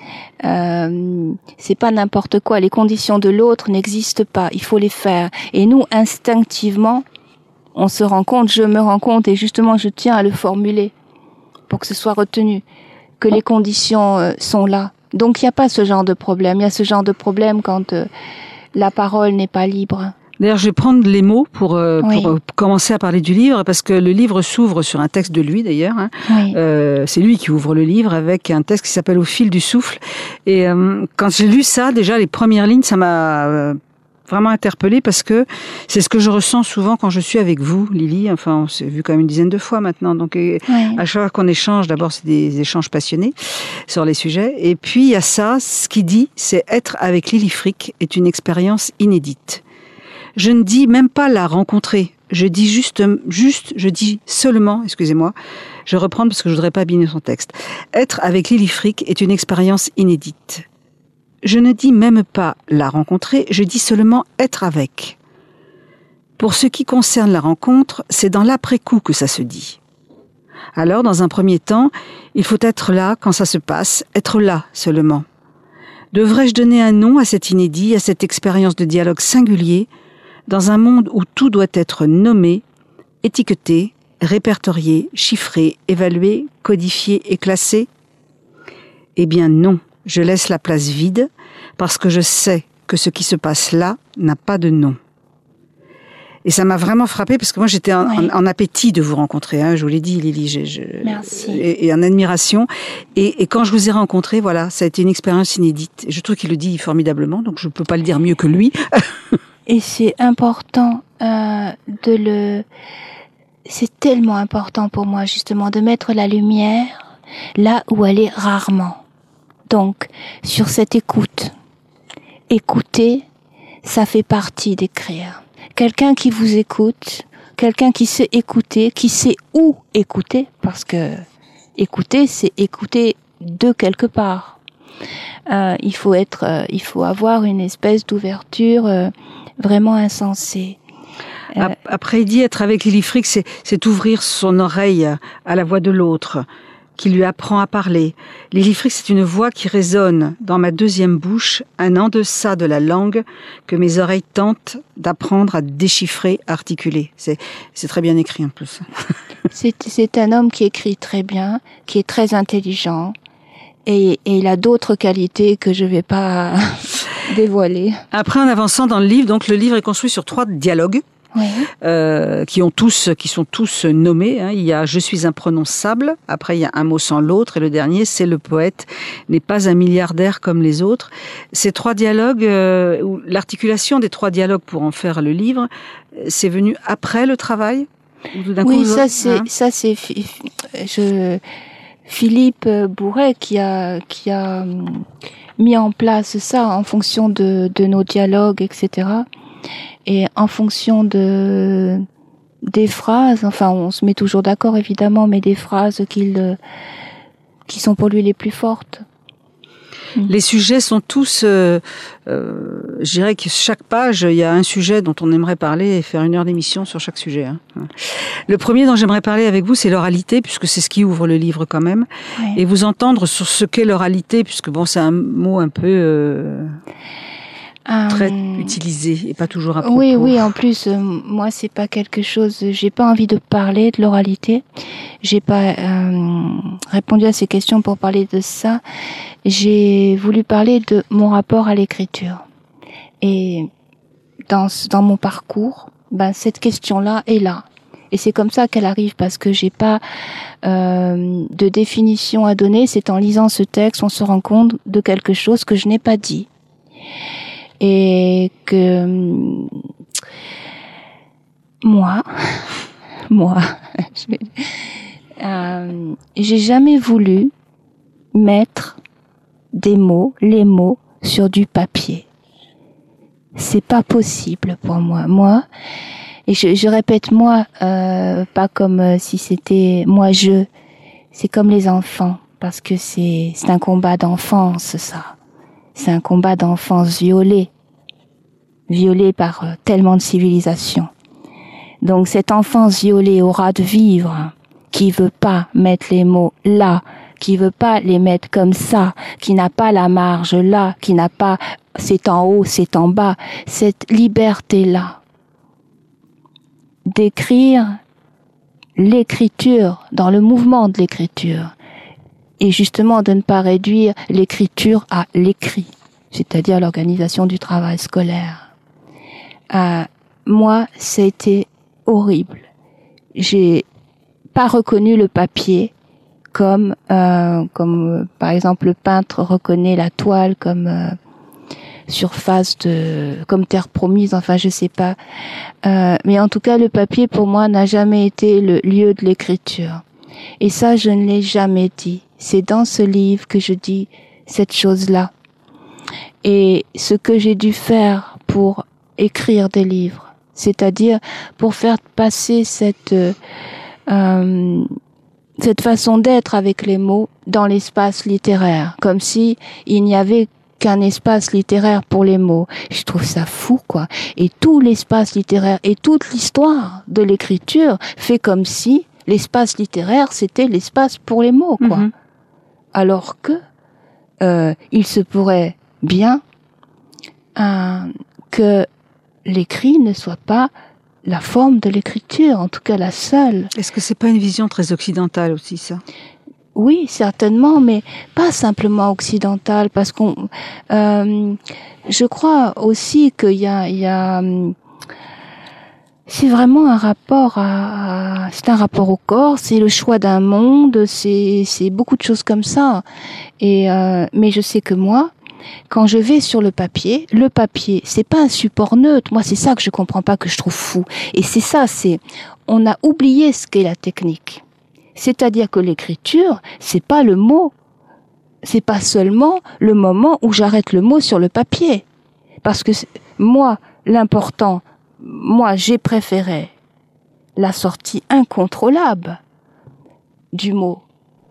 [SPEAKER 3] Euh, c'est pas n'importe quoi. Les conditions de l'autre n'existent pas. Il faut les faire. Et nous, instinctivement, on se rend compte, je me rends compte, et justement, je tiens à le formuler pour que ce soit retenu, que les conditions euh, sont là. Donc, il n'y a pas ce genre de problème. Il y a ce genre de problème quand euh, la parole n'est pas libre.
[SPEAKER 2] D'ailleurs, je vais prendre les mots pour, euh,
[SPEAKER 3] oui.
[SPEAKER 2] pour commencer à parler du livre, parce que le livre s'ouvre sur un texte de lui, d'ailleurs. Hein.
[SPEAKER 3] Oui.
[SPEAKER 2] Euh, c'est lui qui ouvre le livre avec un texte qui s'appelle « Au fil du souffle ». Et euh, quand j'ai lu ça, déjà, les premières lignes, ça m'a euh, vraiment interpellée, parce que c'est ce que je ressens souvent quand je suis avec vous, Lily. Enfin, on s'est vu quand même une dizaine de fois maintenant. Donc, oui. À chaque fois qu'on échange, d'abord, c'est des échanges passionnés sur les sujets. Et puis, il y a ça, ce qu'il dit, c'est « Être avec Lily Frick est une expérience inédite ». Je ne dis même pas la rencontrer. Je dis juste, juste, je dis seulement, excusez-moi, je reprends parce que je voudrais pas abîmer son texte. Être avec Lily Frick est une expérience inédite. Je ne dis même pas la rencontrer, je dis seulement être avec. Pour ce qui concerne la rencontre, c'est dans l'après-coup que ça se dit. Alors, dans un premier temps, il faut être là quand ça se passe, être là seulement. Devrais-je donner un nom à cet inédit, à cette expérience de dialogue singulier, dans un monde où tout doit être nommé, étiqueté, répertorié, chiffré, évalué, codifié et classé? Eh bien non, je laisse la place vide parce que je sais que ce qui se passe là n'a pas de nom. Et ça m'a vraiment frappée parce que moi j'étais en, oui. en, en appétit de vous rencontrer, hein, je vous l'ai dit Lily, je, je,
[SPEAKER 3] Merci.
[SPEAKER 2] Et, et en admiration. Et, et quand je vous ai rencontré, voilà, ça a été une expérience inédite. Je trouve qu'il le dit formidablement, donc je ne peux pas le dire mieux que lui.
[SPEAKER 3] Et c'est important euh, de le... C'est tellement important pour moi, justement, de mettre la lumière là où elle est rarement. Donc, sur cette écoute. Écouter, ça fait partie d'écrire. Quelqu'un qui vous écoute, quelqu'un qui sait écouter, qui sait où écouter, parce que écouter, c'est écouter de quelque part. Euh, il faut être, euh, il faut avoir une espèce d'ouverture euh, vraiment insensée.
[SPEAKER 2] Euh, Après, il dit être avec Lily Frick, c'est, c'est ouvrir son oreille à la voix de l'autre, qui lui apprend à parler. Lily Frick, c'est une voix qui résonne dans ma deuxième bouche, un en deçà de la langue que mes oreilles tentent d'apprendre à déchiffrer, à articuler. C'est, c'est très bien écrit en plus.
[SPEAKER 3] c'est, c'est un homme qui écrit très bien, qui est très intelligent, et, et il a d'autres qualités que je vais pas dévoiler.
[SPEAKER 2] Après, en avançant dans le livre, donc le livre est construit sur trois dialogues.
[SPEAKER 3] Oui.
[SPEAKER 2] Euh, qui ont tous, qui sont tous nommés. Hein. Il y a « Je suis imprononçable », après il y a « Un mot sans l'autre », et le dernier, c'est « Le poète n'est pas un milliardaire comme les autres ». Ces trois dialogues, euh, l'articulation des trois dialogues pour en faire le livre, c'est venu après le travail? Ou d'un
[SPEAKER 3] oui,
[SPEAKER 2] coup,
[SPEAKER 3] ça c'est,
[SPEAKER 2] hein
[SPEAKER 3] ça c'est, je, Philippe Bourret qui a, qui a mis en place ça en fonction de, de nos dialogues, et cetera. Et en fonction de des phrases, enfin on se met toujours d'accord évidemment, mais des phrases qu'il, qui sont pour lui les plus fortes.
[SPEAKER 2] Les sujets sont tous, euh, euh, je dirais que chaque page, il y a un sujet dont on aimerait parler et faire une heure d'émission sur chaque sujet. Hein. Le premier dont j'aimerais parler avec vous, c'est l'oralité, puisque c'est ce qui ouvre le livre quand même,
[SPEAKER 3] oui.
[SPEAKER 2] Et vous entendre sur ce qu'est l'oralité, puisque bon, c'est un mot un peu euh, très euh, utilisé et pas toujours à propos.
[SPEAKER 3] Oui, oui. En plus, euh, moi, c'est pas quelque chose. J'ai pas envie de parler de l'oralité. J'ai pas euh, répondu à ces questions pour parler de ça. J'ai voulu parler de mon rapport à l'écriture. Et dans dans mon parcours, ben cette question-là est là. Et c'est comme ça qu'elle arrive, parce que j'ai pas euh, de définition à donner. C'est en lisant ce texte, on se rend compte de quelque chose que je n'ai pas dit. Et que moi, moi, je vais, euh, j'ai jamais voulu mettre des mots, les mots, sur du papier. C'est pas possible pour moi. Moi, et je, je répète moi, euh, pas comme euh, si c'était moi je. C'est comme les enfants, parce que c'est c'est un combat d'enfance, ça. C'est un combat d'enfance violée, violée par euh, tellement de civilisations. Donc cette enfance violée aura de vivre, qui veut pas mettre les mots là, qui veut pas les mettre comme ça, qui n'a pas la marge là, qui n'a pas c'est en haut, c'est en bas, cette liberté-là d'écrire l'écriture, dans le mouvement de l'écriture, et justement de ne pas réduire l'écriture à l'écrit, c'est-à-dire l'organisation du travail scolaire. Euh, moi, c'était horrible. J'ai pas reconnu le papier comme, euh, comme euh, par exemple le peintre reconnaît la toile comme euh, surface de, comme terre promise, enfin je sais pas. Euh, mais en tout cas, le papier pour moi n'a jamais été le lieu de l'écriture. Et ça, je ne l'ai jamais dit. C'est dans ce livre que je dis cette chose-là. Et ce que j'ai dû faire pour écrire des livres, c'est-à-dire pour faire passer cette euh, cette façon d'être avec les mots dans l'espace littéraire, comme si il n'y avait qu'un espace littéraire pour les mots. Je trouve ça fou, quoi. Et tout l'espace littéraire et toute l'histoire de l'écriture fait comme si l'espace littéraire, c'était l'espace pour les mots, quoi. Mm-hmm. Alors que euh, il se pourrait bien euh, que l'écrit ne soit pas la forme de l'écriture, en tout cas la seule.
[SPEAKER 2] Est-ce que c'est pas une vision très occidentale aussi, ça ?
[SPEAKER 3] Oui, certainement, mais pas simplement occidentale, parce qu'on, euh, je crois aussi qu'il y a, il y a, c'est vraiment un rapport à, c'est un rapport au corps, c'est le choix d'un monde, c'est, c'est beaucoup de choses comme ça. Et euh, mais je sais que moi, quand je vais sur le papier, le papier, c'est pas un support neutre. Moi, c'est ça que je comprends pas, que je trouve fou. Et c'est ça, c'est, on a oublié ce qu'est la technique. C'est-à-dire que l'écriture, c'est pas le mot. C'est pas seulement le moment où j'arrête le mot sur le papier. Parce que moi, l'important, moi, j'ai préféré la sortie incontrôlable du mot.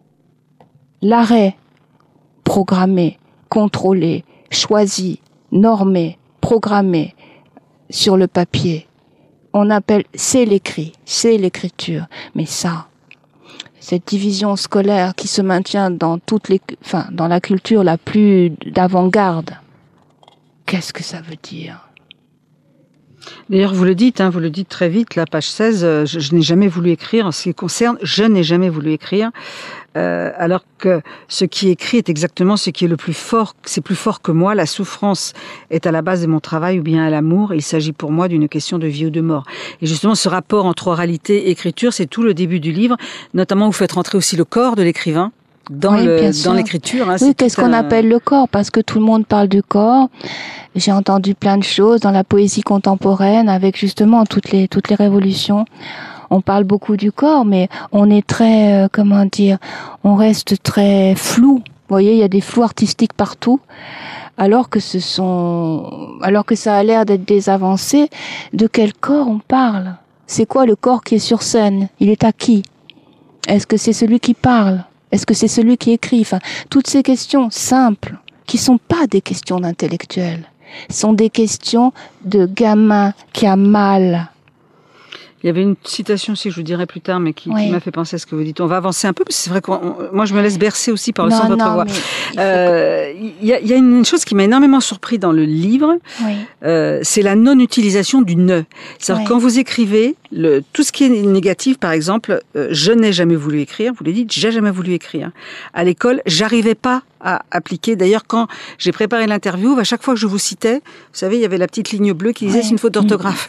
[SPEAKER 3] L'arrêt programmé, contrôlé, choisi, normé, programmé sur le papier. On appelle, c'est l'écrit, c'est l'écriture. Mais ça, cette division scolaire qui se maintient dans toutes les, enfin, dans la culture la plus d'avant-garde, qu'est-ce que ça veut dire?
[SPEAKER 2] D'ailleurs, vous le dites, hein, vous le dites très vite, la page seize, euh, je, je n'ai jamais voulu écrire. En ce qui concerne, je n'ai jamais voulu écrire, euh, alors que ce qui est écrit est exactement ce qui est le plus fort, c'est plus fort que moi. La souffrance est à la base de mon travail ou bien à l'amour. Il s'agit pour moi d'une question de vie ou de mort. Et justement, ce rapport entre oralité et écriture, c'est tout le début du livre. Notamment, vous faites rentrer aussi le corps de l'écrivain dans,
[SPEAKER 3] oui,
[SPEAKER 2] le, dans l'écriture. Hein,
[SPEAKER 3] oui, qu'est-ce qu'on un... appelle le corps? Parce que tout le monde parle du corps. J'ai entendu plein de choses dans la poésie contemporaine, avec justement toutes les toutes les révolutions. On parle beaucoup du corps, mais on est très, euh, comment dire, on reste très flou. Vous voyez, il y a des flous artistiques partout, alors que ce sont, alors que ça a l'air d'être des avancées. De quel corps on parle? C'est quoi le corps qui est sur scène? Il est à qui? Est-ce que c'est celui qui parle? Est-ce que c'est celui qui écrit? Enfin, toutes ces questions simples, qui sont pas des questions d'intellectuels, sont des questions de gamin qui a mal.
[SPEAKER 2] Il y avait une citation aussi, je vous dirai plus tard, mais qui, oui. qui m'a fait penser à ce que vous dites. On va avancer un peu, parce que c'est vrai que moi, je me laisse bercer aussi par le
[SPEAKER 3] non,
[SPEAKER 2] son de votre
[SPEAKER 3] non,
[SPEAKER 2] voix.
[SPEAKER 3] Il
[SPEAKER 2] euh, que... y, a, y a une chose qui m'a énormément surpris dans le livre,
[SPEAKER 3] oui.
[SPEAKER 2] euh, c'est la non-utilisation du « ne ». C'est-à-dire
[SPEAKER 3] oui.
[SPEAKER 2] quand vous écrivez, le, tout ce qui est négatif, par exemple, euh, je n'ai jamais voulu écrire, vous le dites, j'ai jamais voulu écrire. À l'école, j'arrivais pas à appliquer. D'ailleurs, quand j'ai préparé l'interview, à chaque fois que je vous citais, vous savez, il y avait la petite ligne bleue qui disait oui. c'est une faute d'orthographe.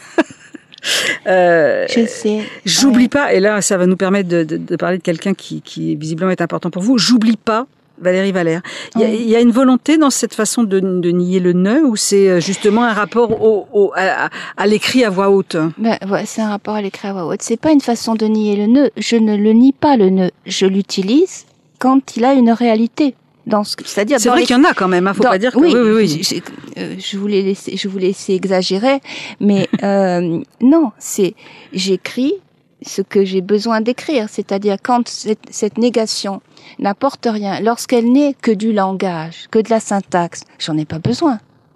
[SPEAKER 3] Euh, je sais.
[SPEAKER 2] J'oublie
[SPEAKER 3] ouais.
[SPEAKER 2] pas, et là, ça va nous permettre de, de, de parler de quelqu'un qui, qui visiblement est important pour vous. J'oublie pas Valérie Valère. Il y a,
[SPEAKER 3] oui.
[SPEAKER 2] il y a une volonté dans cette façon de, de nier le ne, ou c'est justement un rapport au, au, à, à l'écrit à voix haute?
[SPEAKER 3] Ben, ouais, c'est un rapport à l'écrit à voix haute. C'est pas une façon de nier le ne. Je ne le nie pas, le ne. Je l'utilise quand il a une réalité. Dans ce, c'est-à-dire
[SPEAKER 2] c'est vrai les... qu'il y en a quand même, hein, faut
[SPEAKER 3] dans,
[SPEAKER 2] pas dire que
[SPEAKER 3] oui,
[SPEAKER 2] oui, oui, oui.
[SPEAKER 3] Je, euh, je voulais laisser, je voulais laisser exagérer, mais euh, non, c'est j'écris ce que j'ai besoin d'écrire, c'est-à-dire quand cette, cette négation n'apporte rien, lorsqu'elle n'est que du langage, que de la syntaxe, j'en ai pas besoin.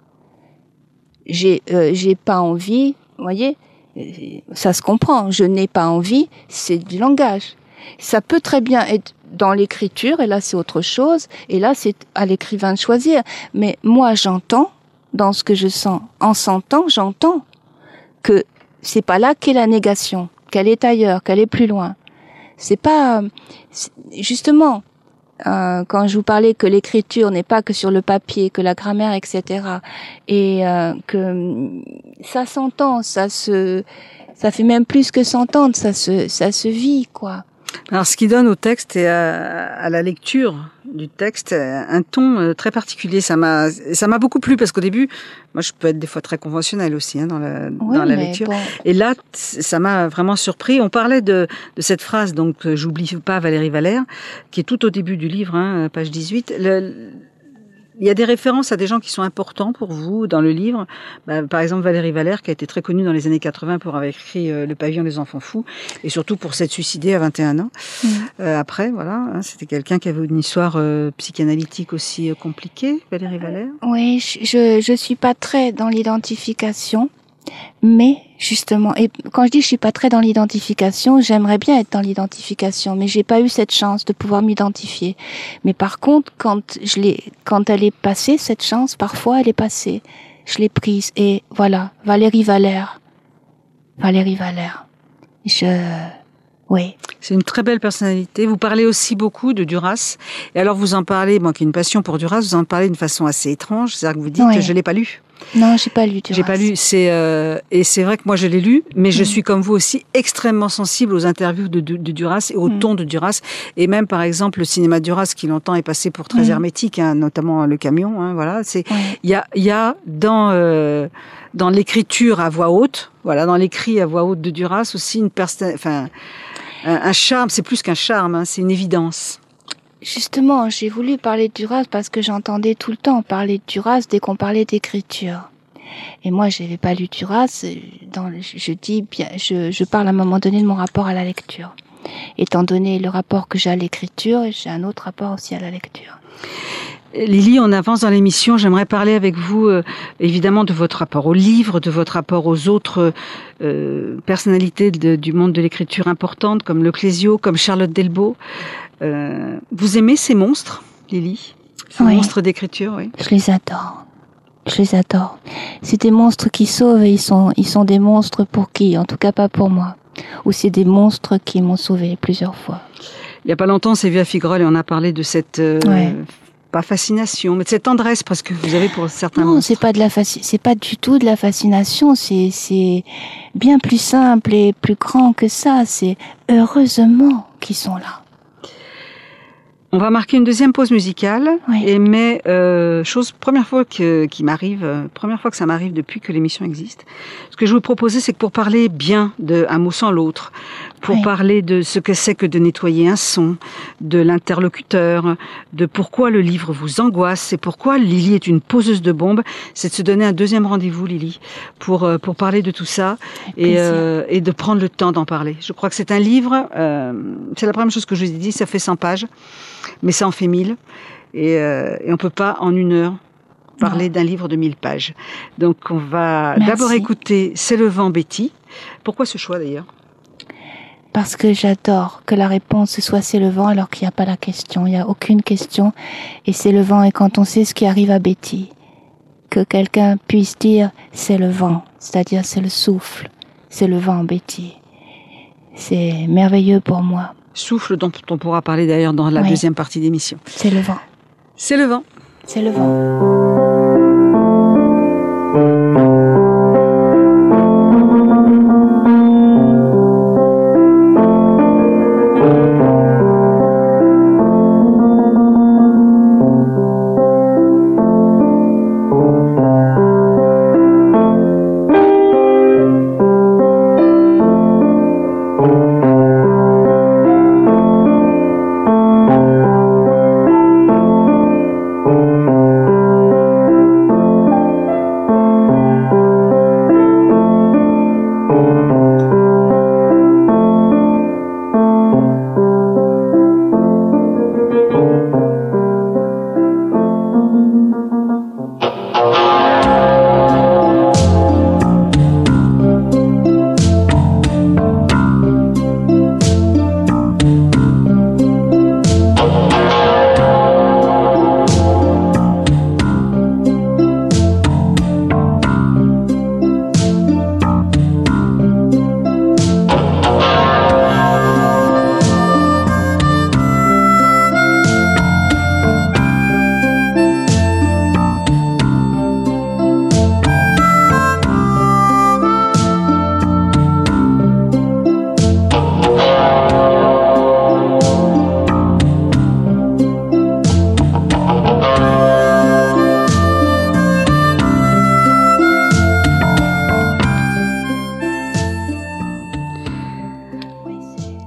[SPEAKER 3] J'ai, euh, j'ai pas envie, vous voyez, ça se comprend. Je n'ai pas envie, c'est du langage. ça peut très bien être dans l'écriture, et là c'est autre chose, et là c'est à l'écrivain de choisir. Mais moi j'entends, dans ce que je sens, en sentant, j'entends que c'est pas là qu'est la négation, qu'elle est ailleurs, qu'elle est plus loin. C'est pas, c'est, justement, euh, quand je vous parlais que l'écriture n'est pas que sur le papier, que la grammaire, et cetera, et euh, que ça s'entend, ça se, ça fait même plus que s'entendre, ça se, ça se vit, quoi.
[SPEAKER 2] Alors, ce qui donne au texte et à, à la lecture du texte un ton très particulier. Ça m'a, ça m'a beaucoup plu parce qu'au début, moi, je peux être des fois très conventionnelle aussi hein, dans la,
[SPEAKER 3] oui,
[SPEAKER 2] dans la lecture. Bon. Et là, ça m'a vraiment surpris. On parlait de, de cette phrase, donc j'oublie pas Valérie Valère, qui est tout au début du livre, hein, page dix-huit. Le, Il y a des références à des gens qui sont importants pour vous dans le livre. Bah, par exemple, Valérie Valère, qui a été très connue dans les années quatre-vingts pour avoir écrit euh, Le Pavillon des enfants fous, et surtout pour s'être suicidée à vingt et un ans. Mmh. Euh, après, voilà, hein, c'était quelqu'un qui avait une histoire euh, psychanalytique aussi euh, compliquée, Valérie Valère.
[SPEAKER 3] Oui, je je suis pas très dans l'identification. Mais justement, et quand je dis je suis pas très dans l'identification, j'aimerais bien être dans l'identification, mais j'ai pas eu cette chance de pouvoir m'identifier. Mais par contre, quand je l'ai, quand elle est passée, cette chance, parfois elle est passée, je l'ai prise. Et voilà, Valérie Valère, Valérie Valère. Je, oui.
[SPEAKER 2] C'est une très belle personnalité. Vous parlez aussi beaucoup de Duras. Et alors vous en parlez, moi qui ai une passion pour Duras, vous en parlez d'une façon assez étrange. C'est-à-dire que vous dites oui. que je l'ai pas lu.
[SPEAKER 3] Non, j'ai pas lu Duras.
[SPEAKER 2] J'ai pas lu. C'est euh, et c'est vrai que moi je l'ai lu, mais je mmh. suis comme vous aussi extrêmement sensible aux interviews de, de, de Duras et au mmh. ton de Duras. Et même par exemple le cinéma de Duras qui longtemps est passé pour très mmh. hermétique, hein, notamment Le Camion. Hein, voilà, c'est il ouais. y a il y a dans euh, dans l'écriture à voix haute, voilà, dans l'écrit à voix haute de Duras aussi une personne, enfin un, un charme. C'est plus qu'un charme, hein, c'est une évidence.
[SPEAKER 3] Justement, j'ai voulu parler de Duras parce que j'entendais tout le temps parler de Duras dès qu'on parlait d'écriture. Et moi, je n'avais pas lu Duras. Dans, je dis bien, je, je parle à un moment donné de mon rapport à la lecture. Étant donné le rapport que j'ai à l'écriture, j'ai un autre rapport aussi à la lecture.
[SPEAKER 2] Lily, on avance dans l'émission. J'aimerais parler avec vous, euh, évidemment, de votre rapport au livre, de votre rapport aux autres euh, personnalités de, du monde de l'écriture importantes, comme Le Clésio, comme Charlotte Delbo. Euh, vous aimez ces monstres, Lily? Ces oui. monstres d'écriture, oui.
[SPEAKER 3] Je les adore. Je les adore. C'est des monstres qui sauvent et ils sont, ils sont des monstres pour qui? En tout cas, pas pour moi. Ou c'est des monstres qui m'ont sauvé plusieurs fois.
[SPEAKER 2] Il y a pas longtemps, Sylvia Figueroa, et on a parlé de cette... Euh, ouais. Pas fascination, mais de cette tendresse parce que vous avez pour certains.
[SPEAKER 3] Non, c'est pas de la faci- c'est pas du tout de la fascination. C'est c'est bien plus simple et plus grand que ça. C'est heureusement qu'ils sont là.
[SPEAKER 2] On va marquer une deuxième pause musicale.
[SPEAKER 3] Oui.
[SPEAKER 2] Et mais euh, chose première fois que qui m'arrive, euh, première fois que ça m'arrive depuis que l'émission existe. Ce que je vous proposais, c'est que pour parler bien de Un mot sans l'autre, pour oui. parler de ce que c'est que de nettoyer un son, de l'interlocuteur, de pourquoi le livre vous angoisse et pourquoi Lily est une poseuse de bombes, c'est de se donner un deuxième rendez-vous, Lily, pour pour parler de tout ça et, euh, et de prendre le temps d'en parler. Je crois que c'est un livre, euh, c'est la première chose que je vous ai dit, ça fait cent pages, mais ça en fait mille et, euh, et on peut pas en une heure parler non. d'un livre de mille pages. Donc on va Merci. D'abord écouter C'est le vent, Betty. Pourquoi ce choix d'ailleurs?
[SPEAKER 3] Parce que j'adore que la réponse soit c'est le vent alors qu'il n'y a pas la question. Il n'y a aucune question et c'est le vent. Et quand on sait ce qui arrive à Betty, que quelqu'un puisse dire c'est le vent, c'est-à-dire c'est le souffle, c'est le vent, Betty. C'est merveilleux pour moi.
[SPEAKER 2] Souffle dont on pourra parler d'ailleurs dans la oui. deuxième partie d'émission.
[SPEAKER 3] C'est le vent.
[SPEAKER 2] C'est le vent.
[SPEAKER 3] C'est le vent.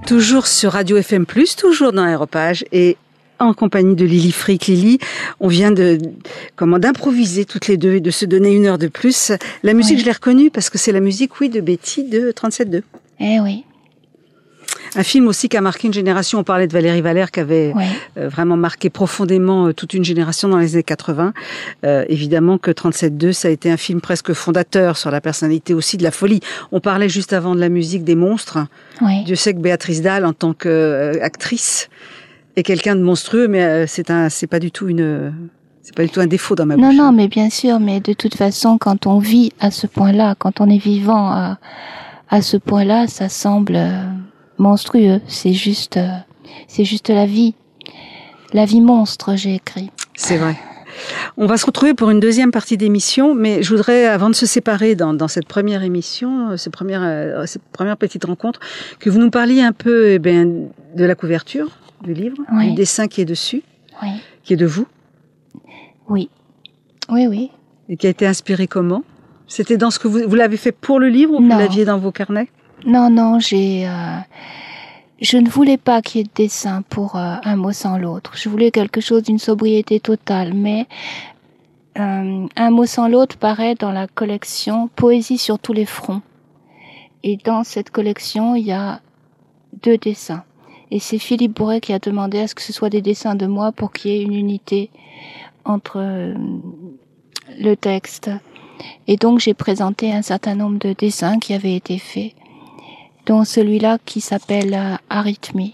[SPEAKER 2] Toujours sur Radio F M plus, toujours dans Aéropage et en compagnie de Lily Frick. Lily, on vient de comment d'improviser toutes les deux et de se donner une heure de plus. La musique, oui. Je l'ai reconnue parce que c'est la musique, oui, de Betty de trente-sept deux.
[SPEAKER 3] Eh oui.
[SPEAKER 2] Un film aussi qui a marqué une génération. On parlait de Valérie Valère qui avait ouais. euh, vraiment marqué profondément euh, toute une génération dans les années quatre-vingts. Euh, évidemment que trente-sept deux, ça a été un film presque fondateur sur la personnalité aussi de la folie. On parlait juste avant de la musique des monstres. Ouais. Dieu sait que Béatrice Dalle, en tant qu'actrice, est quelqu'un de monstrueux, mais euh, c'est un, c'est pas du tout une, c'est pas du tout un défaut dans ma bouche.
[SPEAKER 3] Non, non, mais bien sûr, mais de toute façon, quand on vit à ce point-là, quand on est vivant à, à ce point-là, ça semble euh, monstrueux. C'est juste, euh, c'est juste la vie. La vie monstre, j'ai écrit.
[SPEAKER 2] C'est vrai. On va se retrouver pour une deuxième partie d'émission, mais je voudrais, avant de se séparer dans, dans cette première émission, cette première, euh, cette première petite rencontre, que vous nous parliez un peu eh bien, de la couverture du livre, oui. Du dessin qui est dessus, oui. Qui est de vous.
[SPEAKER 3] Oui, oui, oui.
[SPEAKER 2] Et qui a été inspiré comment ? C'était dans ce que vous, vous l'avez fait pour le livre ou
[SPEAKER 3] non.
[SPEAKER 2] Vous l'aviez dans vos carnets ?
[SPEAKER 3] Non, non, j'ai... Euh... Je ne voulais pas qu'il y ait de dessin pour euh, un mot sans l'autre. Je voulais quelque chose d'une sobriété totale, mais euh, un mot sans l'autre paraît dans la collection Poésie sur tous les fronts. Et dans cette collection, il y a deux dessins. Et c'est Philippe Bourret qui a demandé à ce que ce soit des dessins de moi pour qu'il y ait une unité entre euh, le texte. Et donc j'ai présenté un certain nombre de dessins qui avaient été faits, dont celui-là qui s'appelle euh, Arythmie.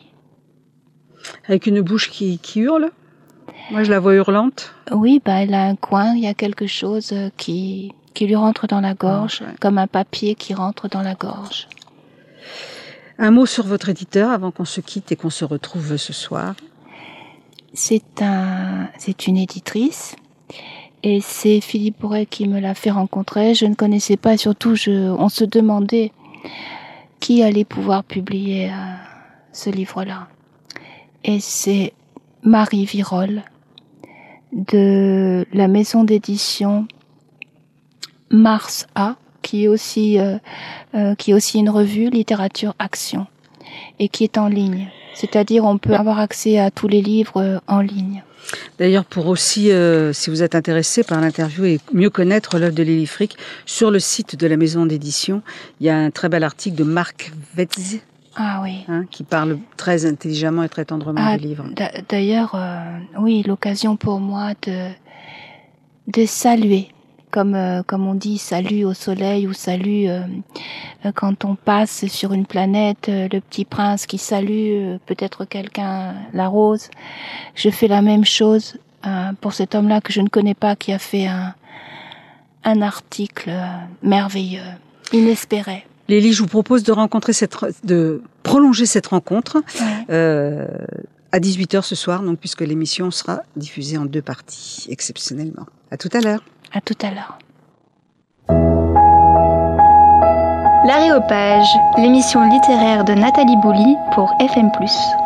[SPEAKER 2] Avec une bouche qui, qui hurle ? Moi, je la vois hurlante.
[SPEAKER 3] Oui, bah, elle a un coin, il y a quelque chose qui, qui lui rentre dans la gorge, oh, ouais. Comme un papier qui rentre dans la gorge.
[SPEAKER 2] Un mot sur votre éditeur avant qu'on se quitte et qu'on se retrouve ce soir.
[SPEAKER 3] C'est un, c'est une éditrice. Et c'est Philippe Bourret qui me l'a fait rencontrer. Je ne connaissais pas, surtout, je, on se demandait qui allait pouvoir publier euh, ce livre-là. Et c'est Marie Virol de la maison d'édition Mars A, qui est aussi euh, euh, qui est aussi une revue Littérature Action et qui est en ligne. C'est-à-dire on peut avoir accès à tous les livres euh, en ligne.
[SPEAKER 2] D'ailleurs, pour aussi, euh, si vous êtes intéressé par l'interview et mieux connaître l'œuvre de Lily Frick, sur le site de la maison d'édition, il y a un très bel article de Marc Wetz,
[SPEAKER 3] ah, oui.
[SPEAKER 2] hein, qui parle très intelligemment et très tendrement
[SPEAKER 3] ah,
[SPEAKER 2] du livre.
[SPEAKER 3] D'ailleurs, euh, oui, l'occasion pour moi de, de saluer, comme, euh, comme on dit salut au soleil ou salut euh, quand on passe sur une planète, euh, le petit prince qui salue euh, peut-être quelqu'un, la rose. Je fais la même chose euh, pour cet homme-là que je ne connais pas, qui a fait un, un article euh, merveilleux, inespéré.
[SPEAKER 2] Lily, je vous propose de rencontrer cette, de prolonger cette rencontre ouais. euh, à dix-huit heures ce soir, donc puisque l'émission sera diffusée en deux parties, exceptionnellement. À tout à l'heure.
[SPEAKER 3] À tout à l'heure.
[SPEAKER 1] L'Aréopage, l'émission littéraire de Nathalie Bouli pour F M plus.